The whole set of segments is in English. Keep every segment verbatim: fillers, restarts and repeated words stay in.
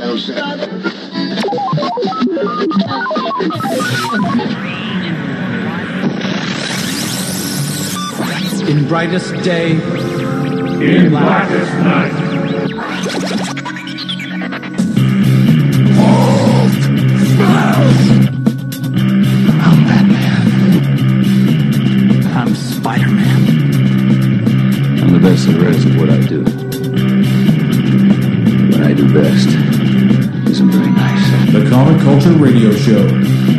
In brightest day, in blackest night. I'm Batman. I'm Spider-Man. I'm the best there is at what I do. What I do best isn't very nice. The Comic Culture Radio Show.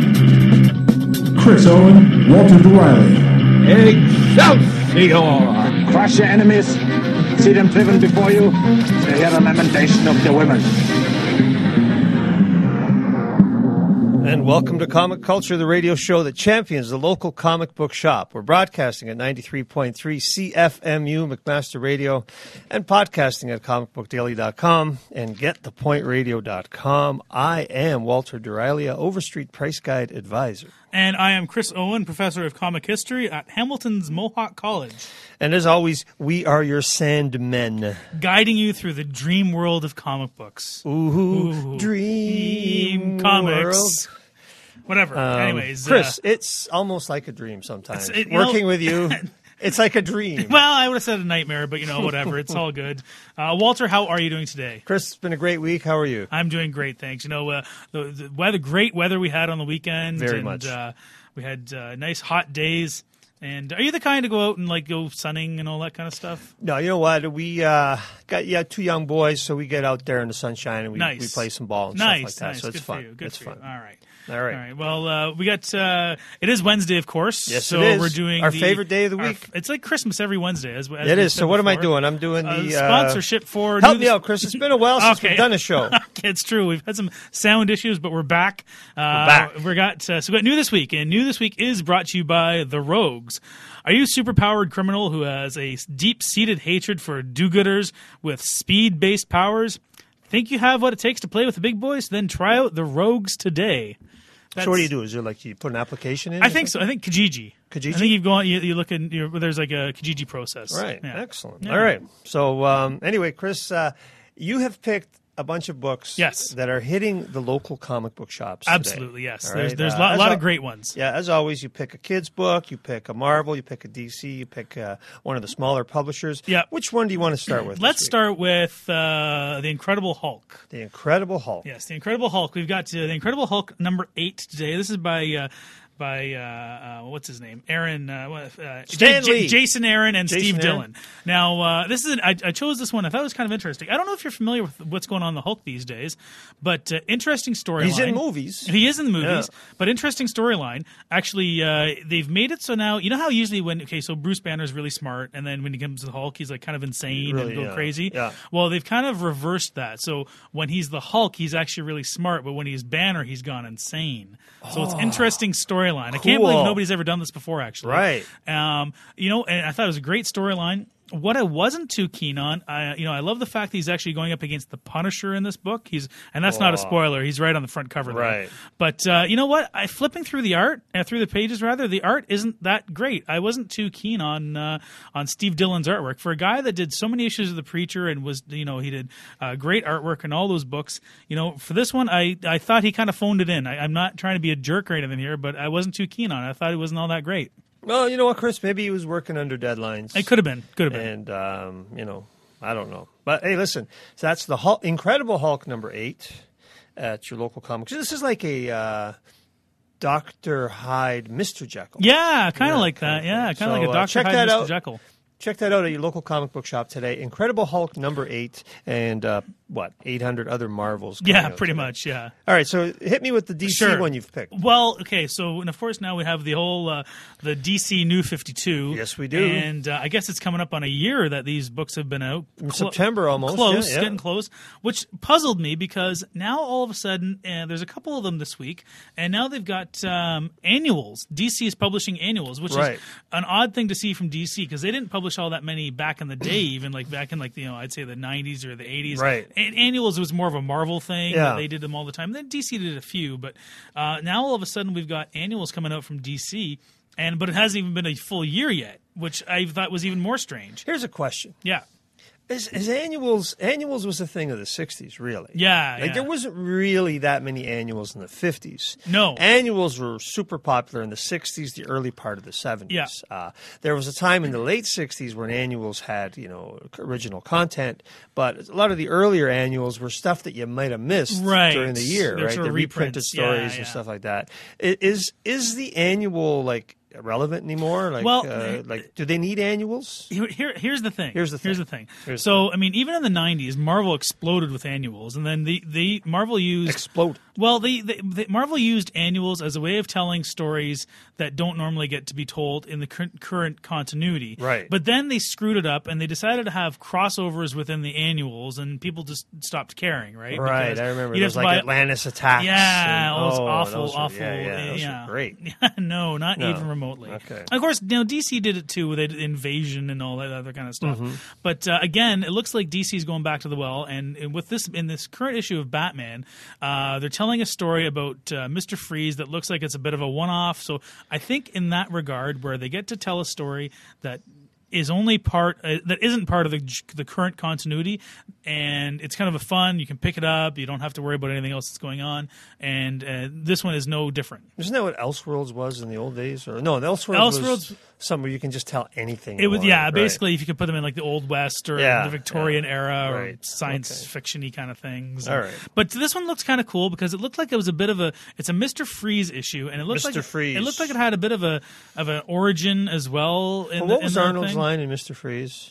Chris Owen, Walter Riley. Excelsior! Crush your enemies. See them driven before you. To hear the lamentation of the women. And welcome to Comic Culture, the radio show that champions the local comic book shop. We're broadcasting at ninety-three point three C F M U McMaster Radio and podcasting at comic book daily dot com and get the point radio dot com. I am Walter Duralia, Overstreet Price Guide Advisor. And I am Chris Owen, Professor of Comic History at Hamilton's Mohawk College. And as always, we are your Sandmen. Guiding you through the dream world of comic books. Ooh, Ooh dream comics. world. Whatever. Um, Anyways. Chris, uh, it's almost like a dream sometimes. It, you Working know, with you, it's like a dream. Well, I would have said a nightmare, but you know, whatever. It's all good. Uh, Walter, how are you doing today? Chris, it's been a great week. How are you? I'm doing great, thanks. You know, uh, the, the weather, great weather we had on the weekend. Very and, much. Uh, we had uh, nice hot days. And are you the kind to go out and like go sunning and all that kind of stuff? No, you know what? We uh, got yeah two young boys, so we get out there in the sunshine and we, Nice. we play some ball and Nice, stuff like that. nice. So it's Good fun. for you. Good it's for fun. you. All right. All right. All right. Well, uh, we got. Uh, it is Wednesday, of course. Yes, so it is. we're doing Our the- favorite day of the our- week. it's like Christmas every Wednesday. As, as It we is. said So what am I before. doing? I'm doing Uh, the uh, sponsorship for. Help New- me out, Chris. It's been a while since Okay. we've done a show. Okay, it's true. We've had some sound issues, but we're back. Uh, We're back. We got uh, so we got New This Week, and New This Week is brought to you by The Rogues. Are you a superpowered criminal who has a deep-seated hatred for do-gooders with speed-based powers? Think you have what it takes to play with the big boys? Then try out The Rogues today. That's, So what do you do? Is there like you put an application in? I or think so. I think Kijiji. Kijiji? I think you go on. You, you look in. You're, there's like a Kijiji process. Right. Yeah. Excellent. Yeah. All right. So um, anyway, Chris, uh, you have picked a bunch of books Yes. that are hitting the local comic book shops today. Absolutely. Yes. All There's right? there's a Uh, lot, as lot al- of great ones. Yeah, as always, you pick a kid's book, you pick a Marvel, you pick a D C, you pick uh, one of the smaller publishers. Yeah. Which one do you want to start with? this Let's week? start with uh, the Incredible Hulk. The Incredible Hulk. Yes, the Incredible Hulk. We've got uh, the Incredible Hulk number eight today. This is by uh, by uh, uh, what's his name? Aaron uh, what, uh, Stan J- J- Lee. Jason Aaron and Jason Steve Aaron. Dillon. Now, uh, this is an, I, I chose this one. I thought it was kind of interesting. I don't know if you're familiar with what's going on in the Hulk these days, but uh, interesting storyline. He's in movies. He is in the movies, Yeah. but interesting storyline. Actually, uh, they've made it so now. You know how usually when okay, so Bruce Banner is really smart, and then when he comes to the Hulk, he's like kind of insane Really, and go yeah. crazy. Yeah. Well, they've kind of reversed that. So when he's the Hulk, he's actually really smart, but when he's Banner, he's gone insane. So it's interesting storyline. I can't Cool. believe nobody's ever done this before, actually. Right. Um, you know, and I thought it was a great storyline. What I wasn't too keen on, I, you know, I love the fact that he's actually going up against the Punisher in this book. He's, and that's not a spoiler. He's right on the front cover there. Right. But uh, you know what? I flipping through the art, uh, through the pages rather, the art isn't that great. I wasn't too keen on uh, on Steve Dillon's artwork for a guy that did so many issues of the Preacher and was, you know, he did uh, great artwork in all those books. You know, for this one, I I thought he kind of phoned it in. I, I'm not trying to be a jerk or anything here, but I wasn't too keen on it. I thought it wasn't all that great. Well, you know what, Chris? Maybe he was working under deadlines. It could have been. Could have been. And, um, you know, I don't know. But, hey, listen. So that's the Hulk, Incredible Hulk number eight at your local comic. This is like a uh, Doctor Hyde, Mister Jekyll. Yeah, kind of Yeah, like that. kinda Yeah, thing. kind of So, like a uh, Doctor check Hyde, that Mister out. Jekyll. Check that out at your local comic book shop today. Incredible Hulk number eight and, uh, what, eight hundred other Marvels. coming Yeah, out pretty today. much. Yeah. All right, so hit me with the D C Sure. one you've picked. Well, okay, so and of course now we have the whole uh, the D C New fifty-two. Yes, we do. And uh, I guess it's coming up on a year that these books have been out. In September almost, Close, yeah, yeah. getting close. Which puzzled me because now all of a sudden uh, there's a couple of them this week, and now they've got um, annuals. D C is publishing annuals, which Right. is an odd thing to see from D C because they didn't publish all that many back in the day, even like back in like you know I'd say the nineties or the eighties. Right. And annuals was more of a Marvel thing. Yeah. They did them all the time. Then D C did a few, but uh, now all of a sudden we've got annuals coming out from D C, and but it hasn't even been a full year yet, which I thought was even more strange. Here's a question. Yeah. As, as annuals, annuals was a thing of the sixties, really. Yeah, like yeah. there wasn't really that many annuals in the fifties. No. Annuals were super popular in the sixties, the early part of the seventies. Yeah. Uh, there was a time in the late sixties when annuals had, you know, original content, but a lot of the earlier annuals were stuff that you might have missed Right. during the year, They're right? sort The of reprinted reprints. stories Yeah, and yeah. stuff like that. I- Is is the annual like relevant anymore? Like, Well, uh, like, do they need annuals? Here, here, here's the thing. Here's the Here's thing. the thing. Here's the so, I mean, even in the nineties, Marvel exploded with annuals, and then the, the Marvel used Explode. Well, the, the, the Marvel used annuals as a way of telling stories that don't normally get to be told in the cur- current continuity. Right. But then they screwed it up, and they decided to have crossovers within the annuals, and people just stopped caring. Right. Right, Because I remember you'd those have to like buy- Atlantis attacks. Yeah, and, all those oh, awful, those were- awful. Yeah, yeah, those yeah. were great. no, not No. even remotely. Okay. Of course, you know, D C did it too with Invasion and all that other kind of stuff. Mm-hmm. But uh, again, it looks like D C is going back to the well. And, and with this, in this current issue of Batman, uh, they're telling a story about uh, Mister Freeze that looks like it's a bit of a one-off. So I think in that regard, where they get to tell a story that is only part uh, that isn't part of the the current continuity, and it's kind of a fun. You can pick it up. You don't have to worry about anything else that's going on. And uh, this one is no different. Isn't that what Elseworlds was in the old days? Or no, the Elseworlds, Elseworlds- was somewhere you can just tell anything. It you was want, yeah, right. basically if you could put them in like the Old West or Yeah, the Victorian yeah, era or right. science Okay. fiction-y kind of things. All right. But this one looks kind of cool because it looked like it was a bit of a it's a Mister Freeze issue, and it looked Mister like Freeze. it looked like it had a bit of a of an origin as well. In Well, the, what was in the Arnold's thing. line in Mister Freeze?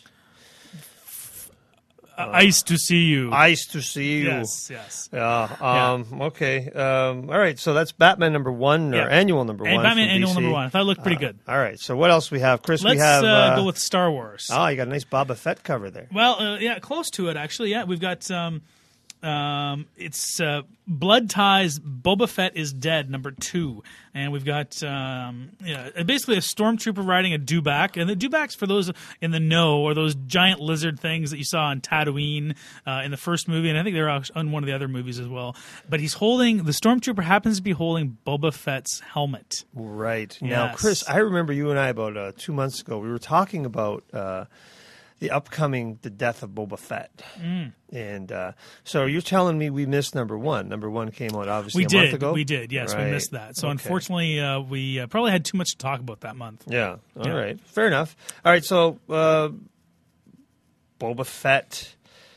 Uh, Ice to see you. Ice to see you. Yes, yes. Yeah. Um, Okay. Um, all right. So that's Batman number one or Yeah. annual number And one. Batman from Annual D C. number one. I thought it looked pretty good. All right. So what else we have, Chris? Let's we have. uh, uh, go with Star Wars. Oh, you got a nice Boba Fett cover there. Well, uh, yeah, close to it actually. Yeah, we've got um, um, it's uh, Blood Ties. Boba Fett is dead. Number two, and we've got um, yeah, basically a stormtrooper riding a dewback, and the dewbacks, for those in the know, are those giant lizard things that you saw on Tatooine uh, in the first movie, and I think they're on one of the other movies as well. But he's holding the stormtrooper happens to be holding Boba Fett's helmet. Right. Now, Yes. Chris, I remember you and I about uh, two months ago, we were talking about uh, the upcoming The Death of Boba Fett. Mm. And uh, so you're telling me we missed number one. Number one came out obviously We a did, month ago. we did. Yes, we Right. missed that. So Okay. unfortunately, uh, we uh, probably had too much to talk about that month. Yeah. All Yeah. right. Fair enough. All right. So uh, Boba Fett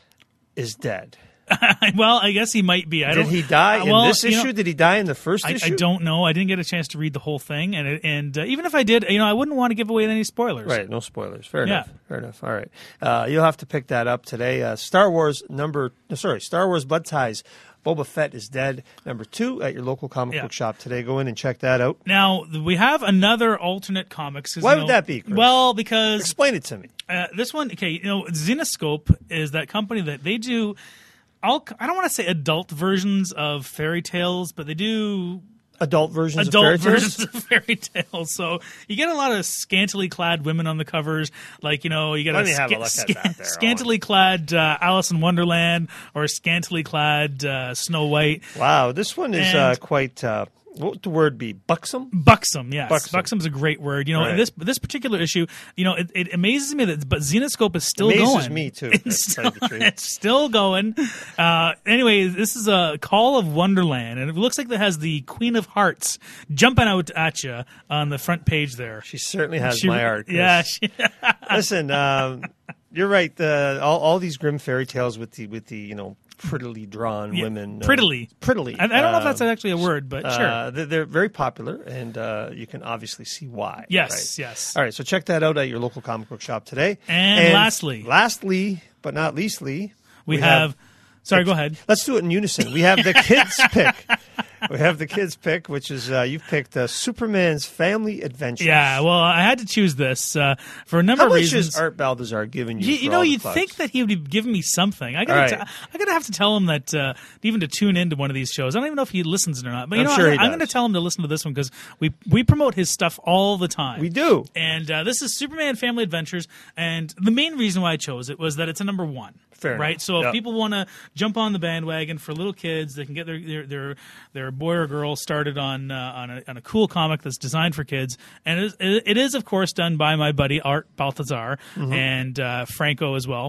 is dead. Well, I guess he might be. I Did don't, he die uh, in well, this you issue? know, Did he die in the first I, issue? I don't know. I didn't get a chance to read the whole thing, and it, and uh, even if I did, you know, I wouldn't want to give away any spoilers. Right, no spoilers. Fair Yeah. enough. Fair enough. All right, uh, you'll have to pick that up today. Uh, Star Wars number, no, sorry, Star Wars Blood Ties. Boba Fett is dead. Number two at your local comic Yeah. book shop today. Go in and check that out. Now we have another alternate comics. 'cause, Why you would know- that be, Chris? Well, because Explain it to me. uh, this one, okay, you know, Zenoscope is that company that they do. I'll, I don't want to say adult versions of fairy tales, but they do Adult versions adult of fairy tales. versions of fairy tales. So you get a lot of scantily clad women on the covers. Like, you know, you get Let a, me have a sca- look at sca- that there, scantily clad uh, Alice in Wonderland or scantily clad uh, Snow White. Wow, this one is uh, And- quite. Uh, what would the word be? Buxom. Buxom, yes. Buxom. Buxom's a great word. You know, Right. this this particular issue, you know, it, it amazes me that, but Zenoscope is still Amazes going. me, too, It's to still, tell you the truth. it's still going. Uh, anyway, this is a Call of Wonderland, and it looks like it has the Queen of Hearts jumping out at you on the front page there. She certainly has She- my art. Chris. Yeah, she, Listen, um, you're right. The, all, all these grim fairy tales with the with the you know prettily drawn Yeah, women. uh, prettily. prettily. I, I don't know if that's um, actually a word, but sure. Uh, they're, they're very popular, and uh, you can obviously see why. Yes, right? yes. All right, so check that out at your local comic book shop today. And lastly- lastly, but not leastly, we, have, Sorry, go ahead. Let's do it in unison. We have the kids' pick. We have the kids' pick, which is uh, you've picked uh, Superman's Family Adventures. Yeah, well, I had to choose this uh, for a number How of much reasons. is Art Balthazar giving you? You, for you know, all the you'd plugs? think that he would be giving me something. I All gotta, right. t- I gotta have to tell him that uh, even to tune into one of these shows. I don't even know if he listens or not. But you I'm know, sure I'm, he I'm does. going to tell him to listen to this one because we we promote his stuff all the time. We do. And uh, this is Superman Family Adventures, and the main reason why I chose it was that it's a number one. Fair right? enough. So if Yep. people want to jump on the bandwagon for little kids, they can get their their their, their boy or girl started on uh, on, a, on a cool comic that's designed for kids, and it is, it is of course done by my buddy Art Balthazar Mm-hmm. and uh, Franco as well.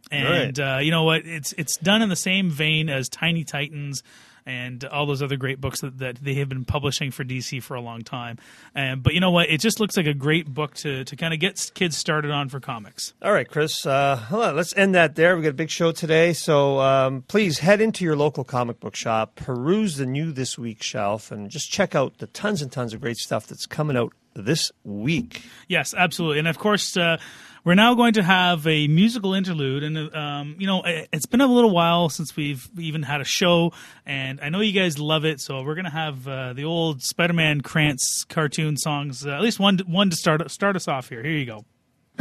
And uh, you know what? It's it's done in the same vein as Tiny Titans and all those other great books that, that they have been publishing for D C for a long time. Um, but you know what? It just looks like a great book to, to kind of get kids started on for comics. All right, Chris, uh, hold on, let's end that there. We've got a big show today, so um, please head into your local comic book shop, peruse the new This Week shelf, and just check out the tons and tons of great stuff that's coming out this week. Yes, absolutely. And of course, uh, we're now going to have a musical interlude, and um, you know, it's been a little while since we've even had a show, and I know you guys love it. So we're going to have uh, the old Spider-Man Krantz cartoon songs, uh, at least one, one to start start us off here. Here you go.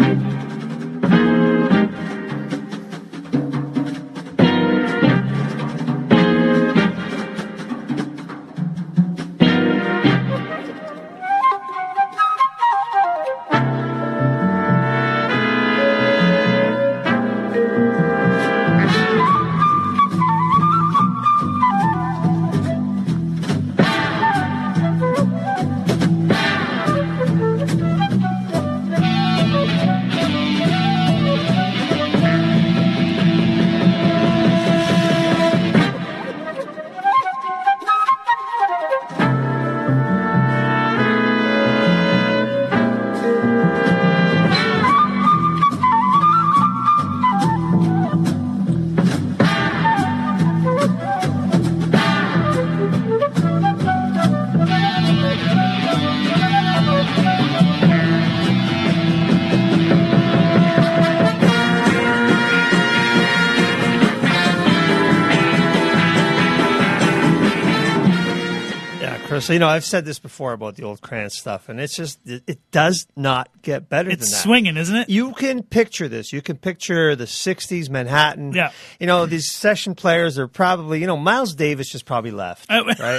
So, you know, I've said this before about the old Krantz stuff, and it's just, it, it does not get better It's than that. swinging, isn't it? You can picture this. You can picture the sixties Manhattan. Yeah. You know, these session players are probably, you know, Miles Davis just probably left, Oh. right?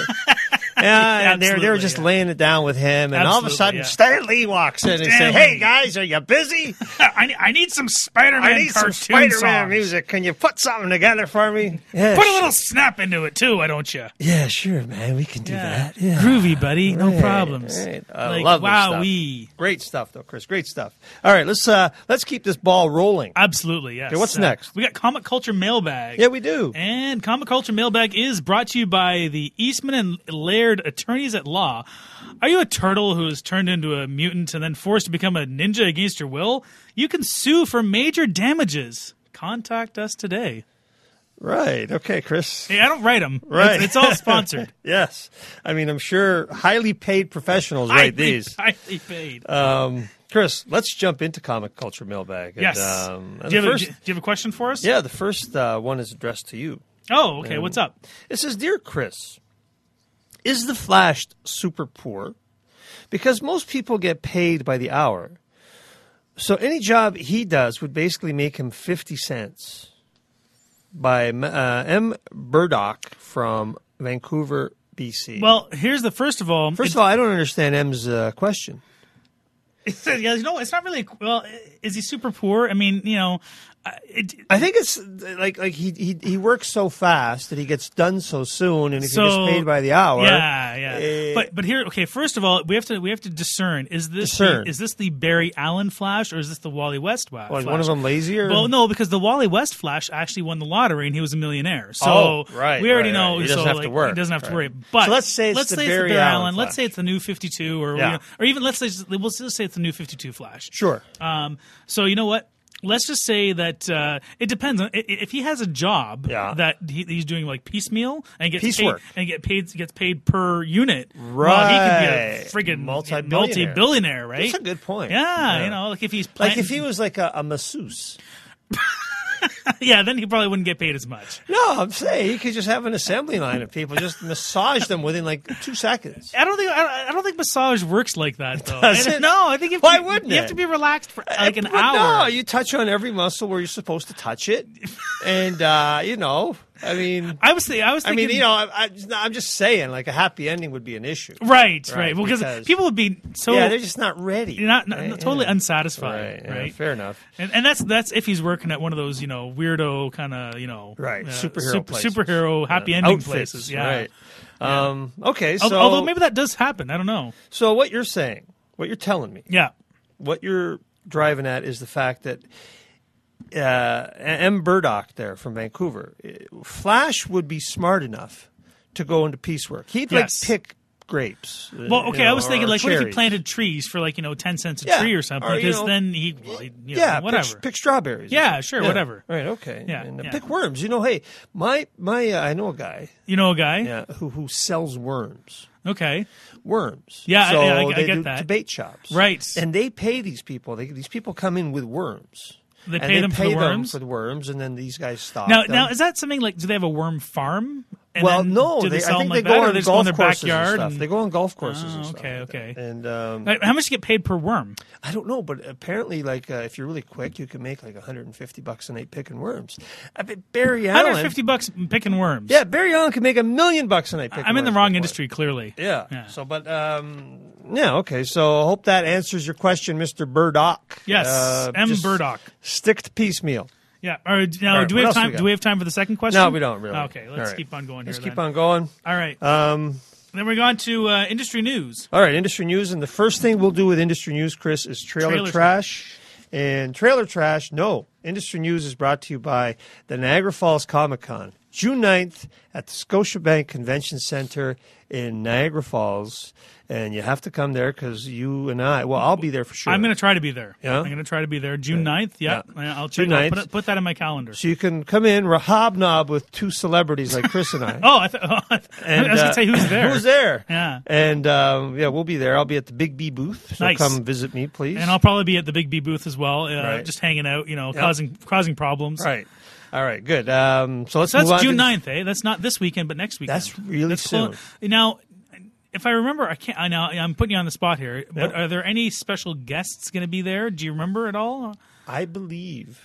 Yeah, and they're, they're Absolutely, just yeah. laying it down with him, and all of a Absolutely, sudden, yeah. Stan Lee walks in and Stan says, "Hey Lee. guys, are you busy? I need, I need some Spider-Man I need cartoon some Spider-Man songs. music. Can you put something together for me?" Yeah, Put a sh- little snap into it too, why don't you? Yeah, sure, man. We can do that. Yeah. Groovy, buddy. No Right, problems. right. I Like, love this wow, stuff. we Great stuff, though, Chris. Great stuff. All right, let's uh, let's keep this ball rolling. absolutely yes. Okay, what's Uh, next? We got Comic Culture Mailbag. Yeah, we do. And Comic Culture Mailbag is brought to you by the Eastman and Laird Attorneys at Law. Are you a turtle who is turned into a mutant and then forced to become a ninja against your will? You can sue for major damages. Contact us today. Right. Okay, Chris. Hey, I don't write them. Right. It's, it's all sponsored. Yes. I mean, I'm sure highly paid professionals highly, write these. highly paid. Um, Chris, let's jump into Comic Culture Mailbag. And, yes. Um, and do, you the have first, a, do you have a question for us? yeah, the first uh, one is addressed to you. Oh, okay. What's up? It says, "Dear Chris, is the Flash super poor? Because most people get paid by the hour. So any job he does would basically make him fifty cents. By uh, M. Burdock from Vancouver, B C. Well, here's the first of all. First of all, I don't understand M's uh, question. all, yeah, you know, it's not really. Well, is he super poor? I mean, you know, uh, it, I think it's like like he he he works so fast that he gets done so soon, and if So, he gets paid by the hour, yeah, yeah. eh, but but here, okay. First of all, we have to we have to discern. Is this Discern. The, is this the Barry Allen Flash or is this the Wally West Flash? was one of them lazy or? Well, no, because the Wally West Flash actually won the lottery and he was a millionaire. So Oh, right, we already right, know. right. He doesn't so, have to like, work. He doesn't have to Right. worry. But So let's say it's let's the say Barry it's the Barry Allen Allen. Let's Flash. say it's the new fifty-two, or Yeah. you know, or even let's say we'll just say it's the new fifty-two Flash. Sure. Um, so you know what? Let's just say that uh, it depends on i- if he has a job Yeah. that he, he's doing like piecemeal and gets Piecework. paid and get paid gets paid per unit. Right. Well, he could be a friggin' Multi-billionaire. multi-billionaire, right? That's a good point. Yeah, Yeah. you know, like if he's Like planting, if he was like a, a masseuse. yeah, then he probably wouldn't get paid as much. No, I'm saying he could just have an assembly line of people just massage them within like two seconds. I don't think I, I don't think massage works like that though. Does I- it? No, I think you have Why to, wouldn't you it? have to be relaxed for like an But hour. No, you touch on every muscle where you're supposed to touch it, and uh, you know, I mean, I was thinking, I was I thinking, mean, you know, I, I, I'm just saying, like a happy ending would be an issue. right, right, Right, Well, because because- people would be so yeah, they're just not ready. you're not, not Right, totally yeah. unsatisfied, Right, right? yeah, fair enough. And, and that's that's if he's working at one of those, you know, weirdo kind of, you know, Right, uh, superhero super, places. superhero happy Yeah, ending outfits, places. Yeah. right. Um, okay, Al- so Although maybe that does happen. I don't know. so what you're saying, what you're telling me, Yeah. what you're driving at is the fact that uh, M. Burdock there from Vancouver, Flash would be smart enough to go into piecework. He'd Yes. like pick grapes. uh, Well, okay, you know, I was thinking, or like, what if he cherries. planted trees for, like, you know, ten cents a Yeah, tree or something? or, you Because know, then he, well, he you know, Yeah, whatever. Pick, pick strawberries. Yeah, sure, whatever. Right, okay. Yeah, and, uh, yeah. pick worms. You know, hey, my my uh, I know a guy You know a guy? yeah, who who sells worms. Okay. Worms. Yeah, I- so I- I they get do that. debate shops. Right. And they pay these people. They, these people come in with worms. They And pay them for the them worms? for the worms, and then these guys stock Now, them. now, is that something like, do they have a worm farm? And well, then no, do they, they, sell I think them they like go that, or on they just go in golf their courses backyard? and stuff. and- They go on golf courses. Oh, and stuff okay, like that. okay. And um, Like, how much do you get paid per worm? I don't know, but apparently, like uh, if you're really quick, you can make like one hundred fifty bucks a night picking worms. I bet Barry one hundred Allen, fifty bucks picking worms. yeah, Barry Allen can make a million bucks a night picking I'm in the worms wrong before. industry, clearly. Yeah. Yeah. So, but um, yeah, okay. So, I hope that answers your question, Mister Burdock. Yes, Uh, M. just Burdock. Stick to piecemeal. Yeah. All right, now, All right, do we what have else we time? got? Do we have time for the second question? No, we don't really. Okay, let's All right. keep on going Let's here. keep then. on going. All right. Um, then we're going to uh, industry news. all right, industry news, and the first thing we'll do with industry news, Chris, is trailer, Trailer trash. And trailer trash, no. Industry news is brought to you by the Niagara Falls Comic Con, June ninth at the Scotiabank Convention Center in Niagara Falls. And you have to come there because you and I, well, I'll be there for sure. I'm going to try to be there. Yeah? I'm going to try to be there June ninth. Yeah, Yeah. I'll check. June I'll ninth. put, it- put that in my calendar. So you can come in, hobnob with two celebrities like Chris and I. Oh, I, th- oh, I And, was going uh, to say who's there. Who's there? Yeah. And um, yeah, we'll be there. I'll be at the Big B booth. So Nice. come visit me, please. And I'll probably be at the Big B booth as well, uh, Right. just hanging out, you know, causing causing problems. Right. All right. Good. Um, so let's So move that's on. June to- ninth, eh? That's not this weekend, but next weekend. That's really That's clo- soon. Now, if I remember, I can't. I know I'm putting you on the spot here, but Yeah. are there any special guests going to be there? Do you remember at all? I believe.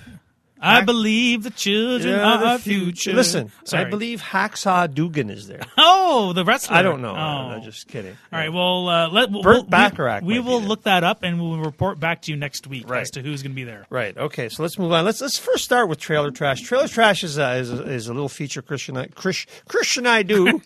I believe the children Yeah, are the our future. future. Listen, Sorry. I believe Hacksaw Dugan is there. Oh, the wrestler. I don't know. Oh. I'm just kidding. All right. Well, uh, let we'll, Burt we'll- Bacharach We, we might be will there. look that up and we'll report back to you next week Right. as to who's going to be there. Right. Okay. So let's move on. Let's let's first start with trailer trash. Trailer trash is a, is a, is a little feature Christian I, Chris, Christian I do,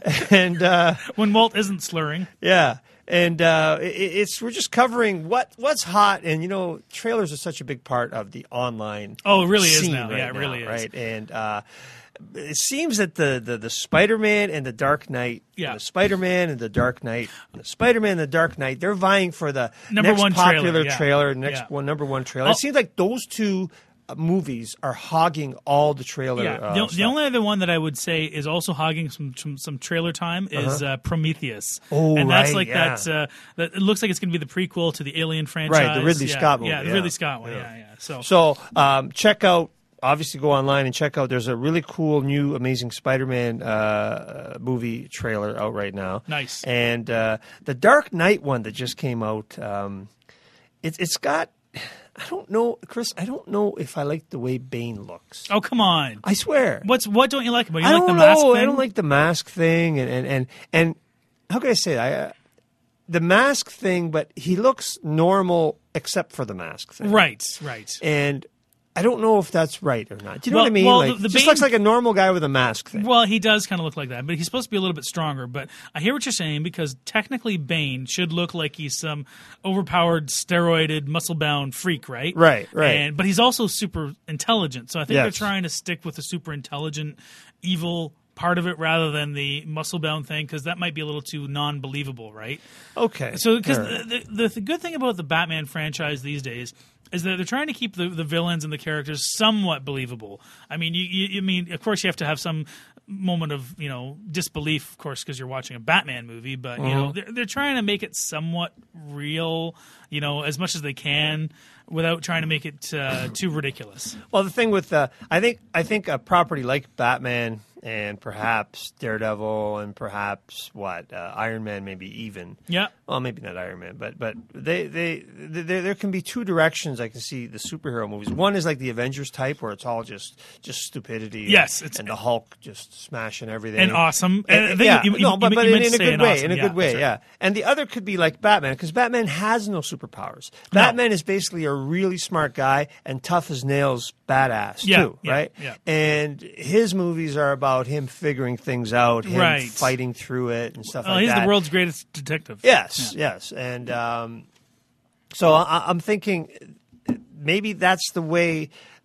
and uh, When Walt isn't slurring. yeah, and uh, it, it's we're just covering what what's hot, and you know, trailers are such a big part of the online. Oh, it really is scene now. right Yeah, it now, really is. Right, and. Uh, it seems that the, the, the Spider-Man and the Dark Knight, Yeah. the Spider-Man and the Dark Knight, the Spider-Man and the Dark Knight, they're vying for the Number next one popular trailer, yeah. trailer, next Yeah. one number one trailer. Oh. It seems like those two uh, movies are hogging all the trailer. Yeah, uh, the, the stuff. only other one that I would say is also hogging some some, some trailer time is uh, Prometheus. Oh, and that's right, like yeah. that. Uh, that it looks like it's going to be the prequel to the Alien franchise. Right, the Ridley yeah, Scott movie, Yeah, the yeah. Ridley Scott one. Yeah. Yeah, yeah. So, So um, check out. Obviously, go online and check out. There's a really cool new Amazing Spider-Man uh, movie trailer out right now. Nice. And uh, the Dark Knight one that just came out. Um, it, it's got. I don't know, Chris. I don't know if I like the way Bane looks. oh come on, I swear. what's what don't you like about it? You I like don't the mask know. thing? I don't like the mask thing, and and and, and how can I say it? I, uh, the mask thing, but he looks normal except for the mask thing. Right, right. And I don't know if that's right or not. Do you know Well- what I mean? well, like, the- the just Bane- looks like a normal guy with a mask thing. Well, he does kind of look like that, but he's supposed to be a little bit stronger. But I hear what you're saying because technically Bane should look like he's some overpowered, steroided, muscle-bound freak, right? Right, right. And but he's also super intelligent, so I think Yes. they're trying to stick with the super intelligent, evil part of it rather than the muscle-bound thing because that might be a little too non-believable, right? Okay. So, because All right. the, the the good thing about the Batman franchise these days is that they're trying to keep the, the villains and the characters somewhat believable. I mean, you, you, you mean, of course, you have to have some moment of you know disbelief, of course, because you're watching a Batman movie. But you know, they're, they're trying to make it somewhat real, you know, as much as they can, without trying to make it uh, too ridiculous. Well, the thing with uh, I think I think a property like Batman and perhaps Daredevil and perhaps what uh, Iron Man, maybe even. Yeah. Well, maybe not Iron Man, but but they they, they there can be two directions I can see the superhero movies. One is like the Avengers type, where it's all just just stupidity. Yes, and, it's- and the Hulk just smashing everything And awesome. And- And I think yeah, you- you- no, you- but, you but in, meant to in a say good an way, awesome. in a Yeah, good way, that's right. yeah. And the other could be like Batman, because Batman has no superpowers. Batman is basically a really smart guy and tough as nails, badass Yeah, too, yeah, right? yeah. And his movies are about him figuring things out, him Right. fighting through it and stuff Well, like he's that. the world's greatest detective. Yes, yes, and um, so I, I'm thinking maybe that's the way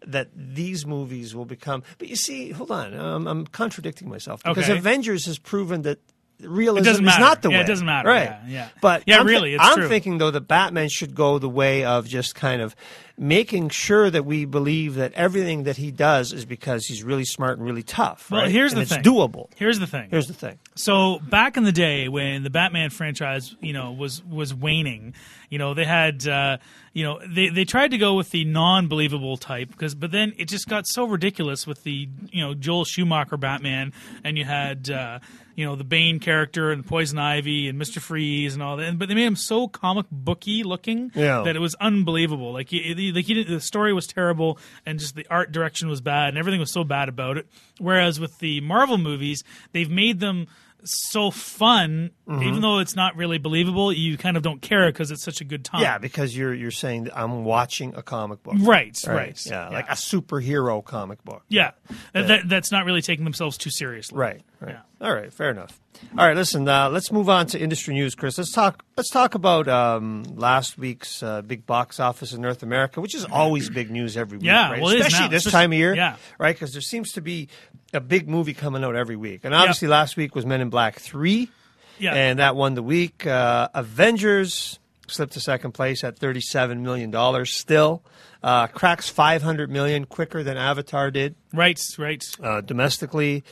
that these movies will become. But you see, hold on, um, I'm contradicting myself because Okay. Avengers has proven that realism It doesn't is matter. not the Yeah, way. it doesn't matter. Right. Yeah, yeah. But Yeah, I'm thi- really, it's I'm true. thinking though that Batman should go the way of just kind of making sure that we believe that everything that he does is because he's really smart and really tough. Well, right? here's and the it's thing. doable. Here's the thing. Here's the thing. So back in the day when the Batman franchise, you know, was was waning, you know, they had, uh, you know, they, they tried to go with the non-believable type because, but then it just got so ridiculous with the, you know, Joel Schumacher Batman, and you had, uh, you know, the Bane character and Poison Ivy and Mister Freeze and all that, but they made him so comic booky looking Yeah. that it was unbelievable. Like, he, like he didn't, the story was terrible, and just the art direction was bad, and everything was so bad about it. Whereas with the Marvel movies, they've made them so fun, Mm-hmm. even though it's not really believable. You kind of don't care because it's such a good time. Yeah, because you're you're saying that I'm watching a comic book. Right, right. Yeah, like a superhero comic book. Yeah, That, that, that's not really taking themselves too seriously. Right. Right. Yeah. All right. Fair enough. All right. Listen. Uh, let's move on to industry news, Chris. Let's talk. Let's talk about um, last week's uh, big box office in North America, which is always big news every week. Yeah, Right? well, it is especially now. this Especially- time of year. yeah. Right. Because there seems to be a big movie coming out every week, and obviously last week was Men in Black three. Yeah. And that won the week. Uh, Avengers slipped to second place at thirty-seven million dollars still. Uh, cracks five hundred million dollars quicker than Avatar did Right, right. uh, domestically.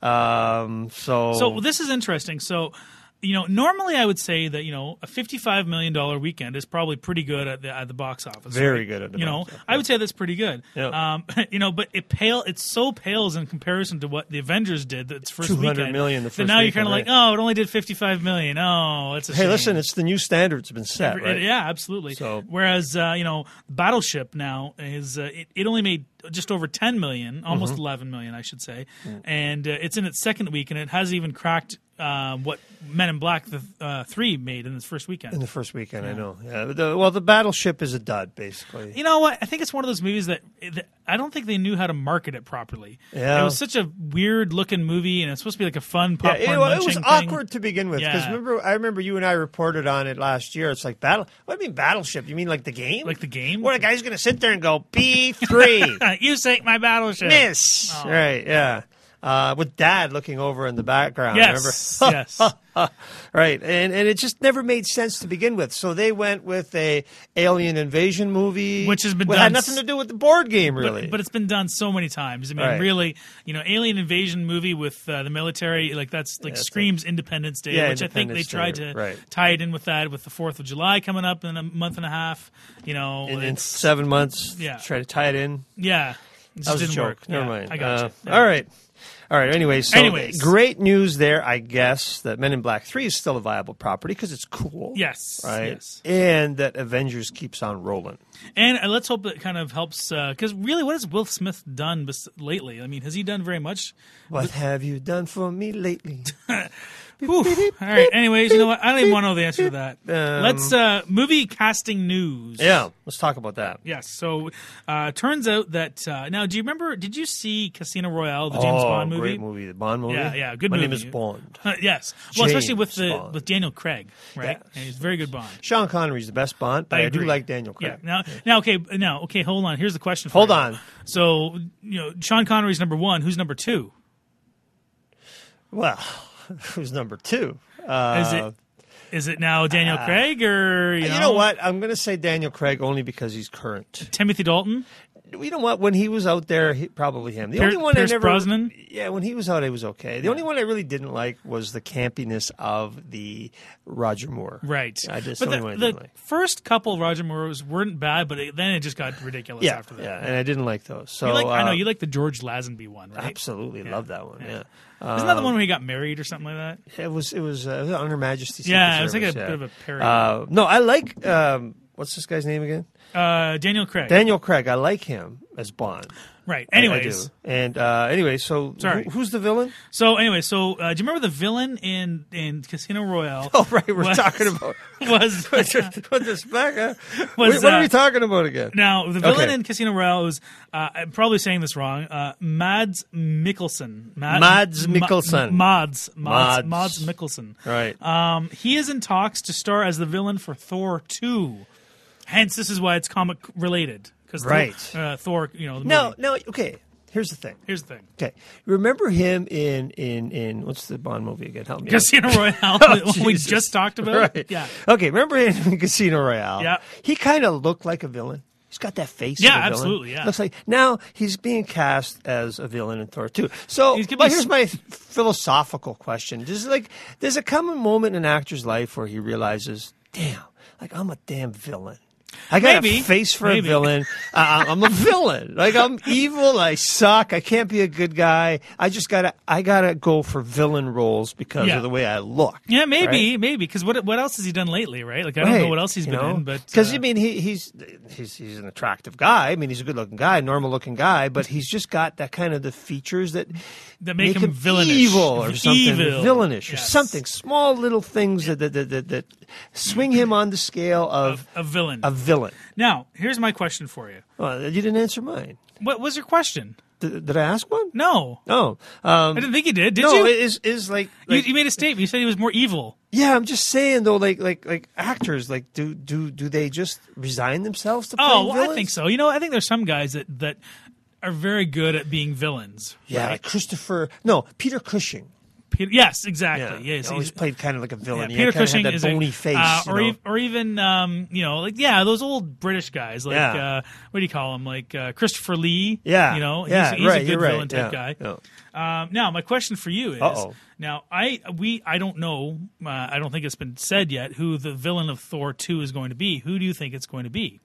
Um, so, So this is interesting. So, you know, normally I would say that, you know, a fifty-five million dollars weekend is probably pretty good at the, at the box office. Very right? good at the You box know, office, I would say that's pretty good. Yeah. Um, you know, but it pale. It so pales in comparison to what the Avengers did. That's first two hundred weekend. million the So first now you're weekend, kind of like, right. oh, it only did fifty-five million. Oh, it's a hey, shame. listen, it's the new standard that's been set, It- right? Yeah, absolutely. So- Whereas uh, you know, Battleship now is uh, it, it only made just over ten million, almost Mm-hmm. eleven million, I should say, Mm. and uh, it's in its second week, and it has even cracked uh, what Men in Black the uh, three made in its first weekend. In the first weekend, I know. Yeah, but the, well, the Battleship is a dud, basically. You know what? I think it's one of those movies that, that I don't think they knew how to market it properly. Yeah. It was such a weird looking movie, and it's supposed to be like a fun Yeah, popcorn it, well, it was munching thing. awkward to begin with because Yeah. remember, I remember you and I reported on it last year. It's like battle. What do you mean Battleship? You mean like the game? Like the game? Where the guy's going to sit there and go B three You sank my battleship. miss. Oh. Right? Yeah. Uh, with Dad looking over in the background. Yes, Remember? yes. Right, and and it just never made sense to begin with. So they went with a alien invasion movie, Which has been which done had nothing s- to do with the board game, really. But, but it's been done so many times. I mean, Right. really, you know, alien invasion movie with uh, the military, like that's like it's screams Independence Day, Yeah, which I think they Independence tried Day, to right. tie it in with that, with the Fourth of July coming up in a month and a half. You know, in, in it's- seven months, Yeah. try to tie it in. yeah, it just That was a didn't joke. work. Never Yeah, mind. I got Uh, you. Yeah. All right. All right. Anyways, so Anyways. great news there, I guess, that Men in Black three is still a viable property because it's cool. Yes, Right. yes. And that Avengers keeps on rolling. And uh, let's hope it kind of helps, because really, what has Will Smith done bes- lately? I mean, has he done very much? What have you done for me lately? Whew. All right. Anyways, you know what? I don't even want to know the answer to that. Um, Let's uh, movie casting news. Yeah. Let's talk about that. Yes. So, uh, turns out that uh, now, do you remember? Did you see Casino Royale, the James oh, Bond movie? great movie. The Bond movie? Yeah, yeah, good My movie. name is Bond. Uh, yes. Well, especially with James the Bond. with Daniel Craig, right? Yes. And he's a very good Bond. Sean Connery's the best Bond, but I I, do agree. like Daniel Craig. Yeah. Now, now, okay, now, okay. Hold on. Here's the question. For Hold you. on. So, you know, Sean Connery's number one. Who's number two? Well, who's number two? Uh, Is it is it now Daniel Craig or you you know, know what? I'm going to say Daniel Craig only because he's current. Timothy Dalton? You know what? When he was out there, he, probably him. The Pier- only one Pierce I never. Brosnan? Yeah, when he was out, it was okay. The only one I really didn't like was the campiness of the Roger Moore. Right. I just but the the, only one I the didn't like. first couple Roger Moores weren't bad, but it, then it just got ridiculous Yeah, after that. yeah, and I didn't like those. So You like, I know uh, you like the George Lazenby one, right? absolutely Yeah. love that one. Yeah. Yeah, Isn't that the one where he got married or something like that? It was. It was. Uh, it was on Her Majesty's. Yeah, Secret it was like a Service, bit of a parody. Uh, no, I like. Um, what's this guy's name again? Uh, Daniel Craig. Daniel Craig. I like him as Bond. right. I- I Anyways, do. and uh, anyway, so Sorry. who- who's the villain? so anyway, so uh, do you remember the villain in in Casino Royale? Oh, right. We're was- talking about. was Put this back. Huh? Was, Wait, what uh, are we talking about again? now the villain Okay. in Casino Royale was uh, I'm probably saying this wrong. Uh, Mads Mikkelsen. Ma- Mads Ma- Mikkelsen. Mads Mads Mads. Mads Mikkelsen. Right. Um, he is in talks to star as the villain for Thor two. Hence, this is why it's comic related because Right. Thor, uh, Thor, you know, the No, movie. no. Okay, here's the thing. Here's the thing. Okay, remember him in in in what's the Bond movie again? Help me. out. Casino Royale, Oh, the one we Jesus. just talked about. Right. Yeah. Okay, remember him in Casino Royale? Yeah. He kind of looked like a villain. He's got that face. Yeah, of a villain. absolutely, yeah. Looks like now he's being cast as a villain in Thor two. So, He's gonna but be here's s- my philosophical question: Does like there's a common moment in an actor's life where he realizes, damn, like I'm a damn villain. I got Maybe. a face for Maybe. a villain. Uh, I'm a villain. Like I'm evil. I suck. I can't be a good guy. I just gotta. I gotta go for villain roles because Yeah. of the way I look. Yeah, maybe, right? maybe because what what else has he done lately? Right? Like I don't know what else he's been in, but because uh, I mean he, he's he's he's an attractive guy. I mean he's a good looking guy, normal looking guy, but he's just got that kind of the features that That make him him villainish. evil or something, Evil. villainish or Yes. something. Small little things that that, that that that swing him on the scale of a villain. a villain. Now, here's my question for you. Well, you didn't answer mine. What was your question? Did, did I ask one? No, No. Um, I didn't think you did. Did no, you? it is is like, you? like You made a statement. You said he was more evil. yeah. I'm just saying though, like like like actors, like do do do they just resign themselves to playing Oh, well, villains? I think so. You know, I think there's some guys that that are very good at being villains. Yeah, right? like Christopher. No, Peter Cushing. Peter, yes, exactly. Yeah, Yes, he always he's- played kind of like a yeah, villain. He Peter kind of Cushing had that is bony a, face, uh, you or, know? ev- or even um, you know, like yeah, those old British guys, like Yeah. uh, what do you call him, like uh, Christopher Lee? Yeah, you know, yeah, he's, he's right, a good you're right, villain type yeah, guy. yeah. Um, now, my question for you is: Uh-oh. now, I we I don't know, uh, I don't think it's been said yet who the villain of Thor two is going to be. Who do you think it's going to be?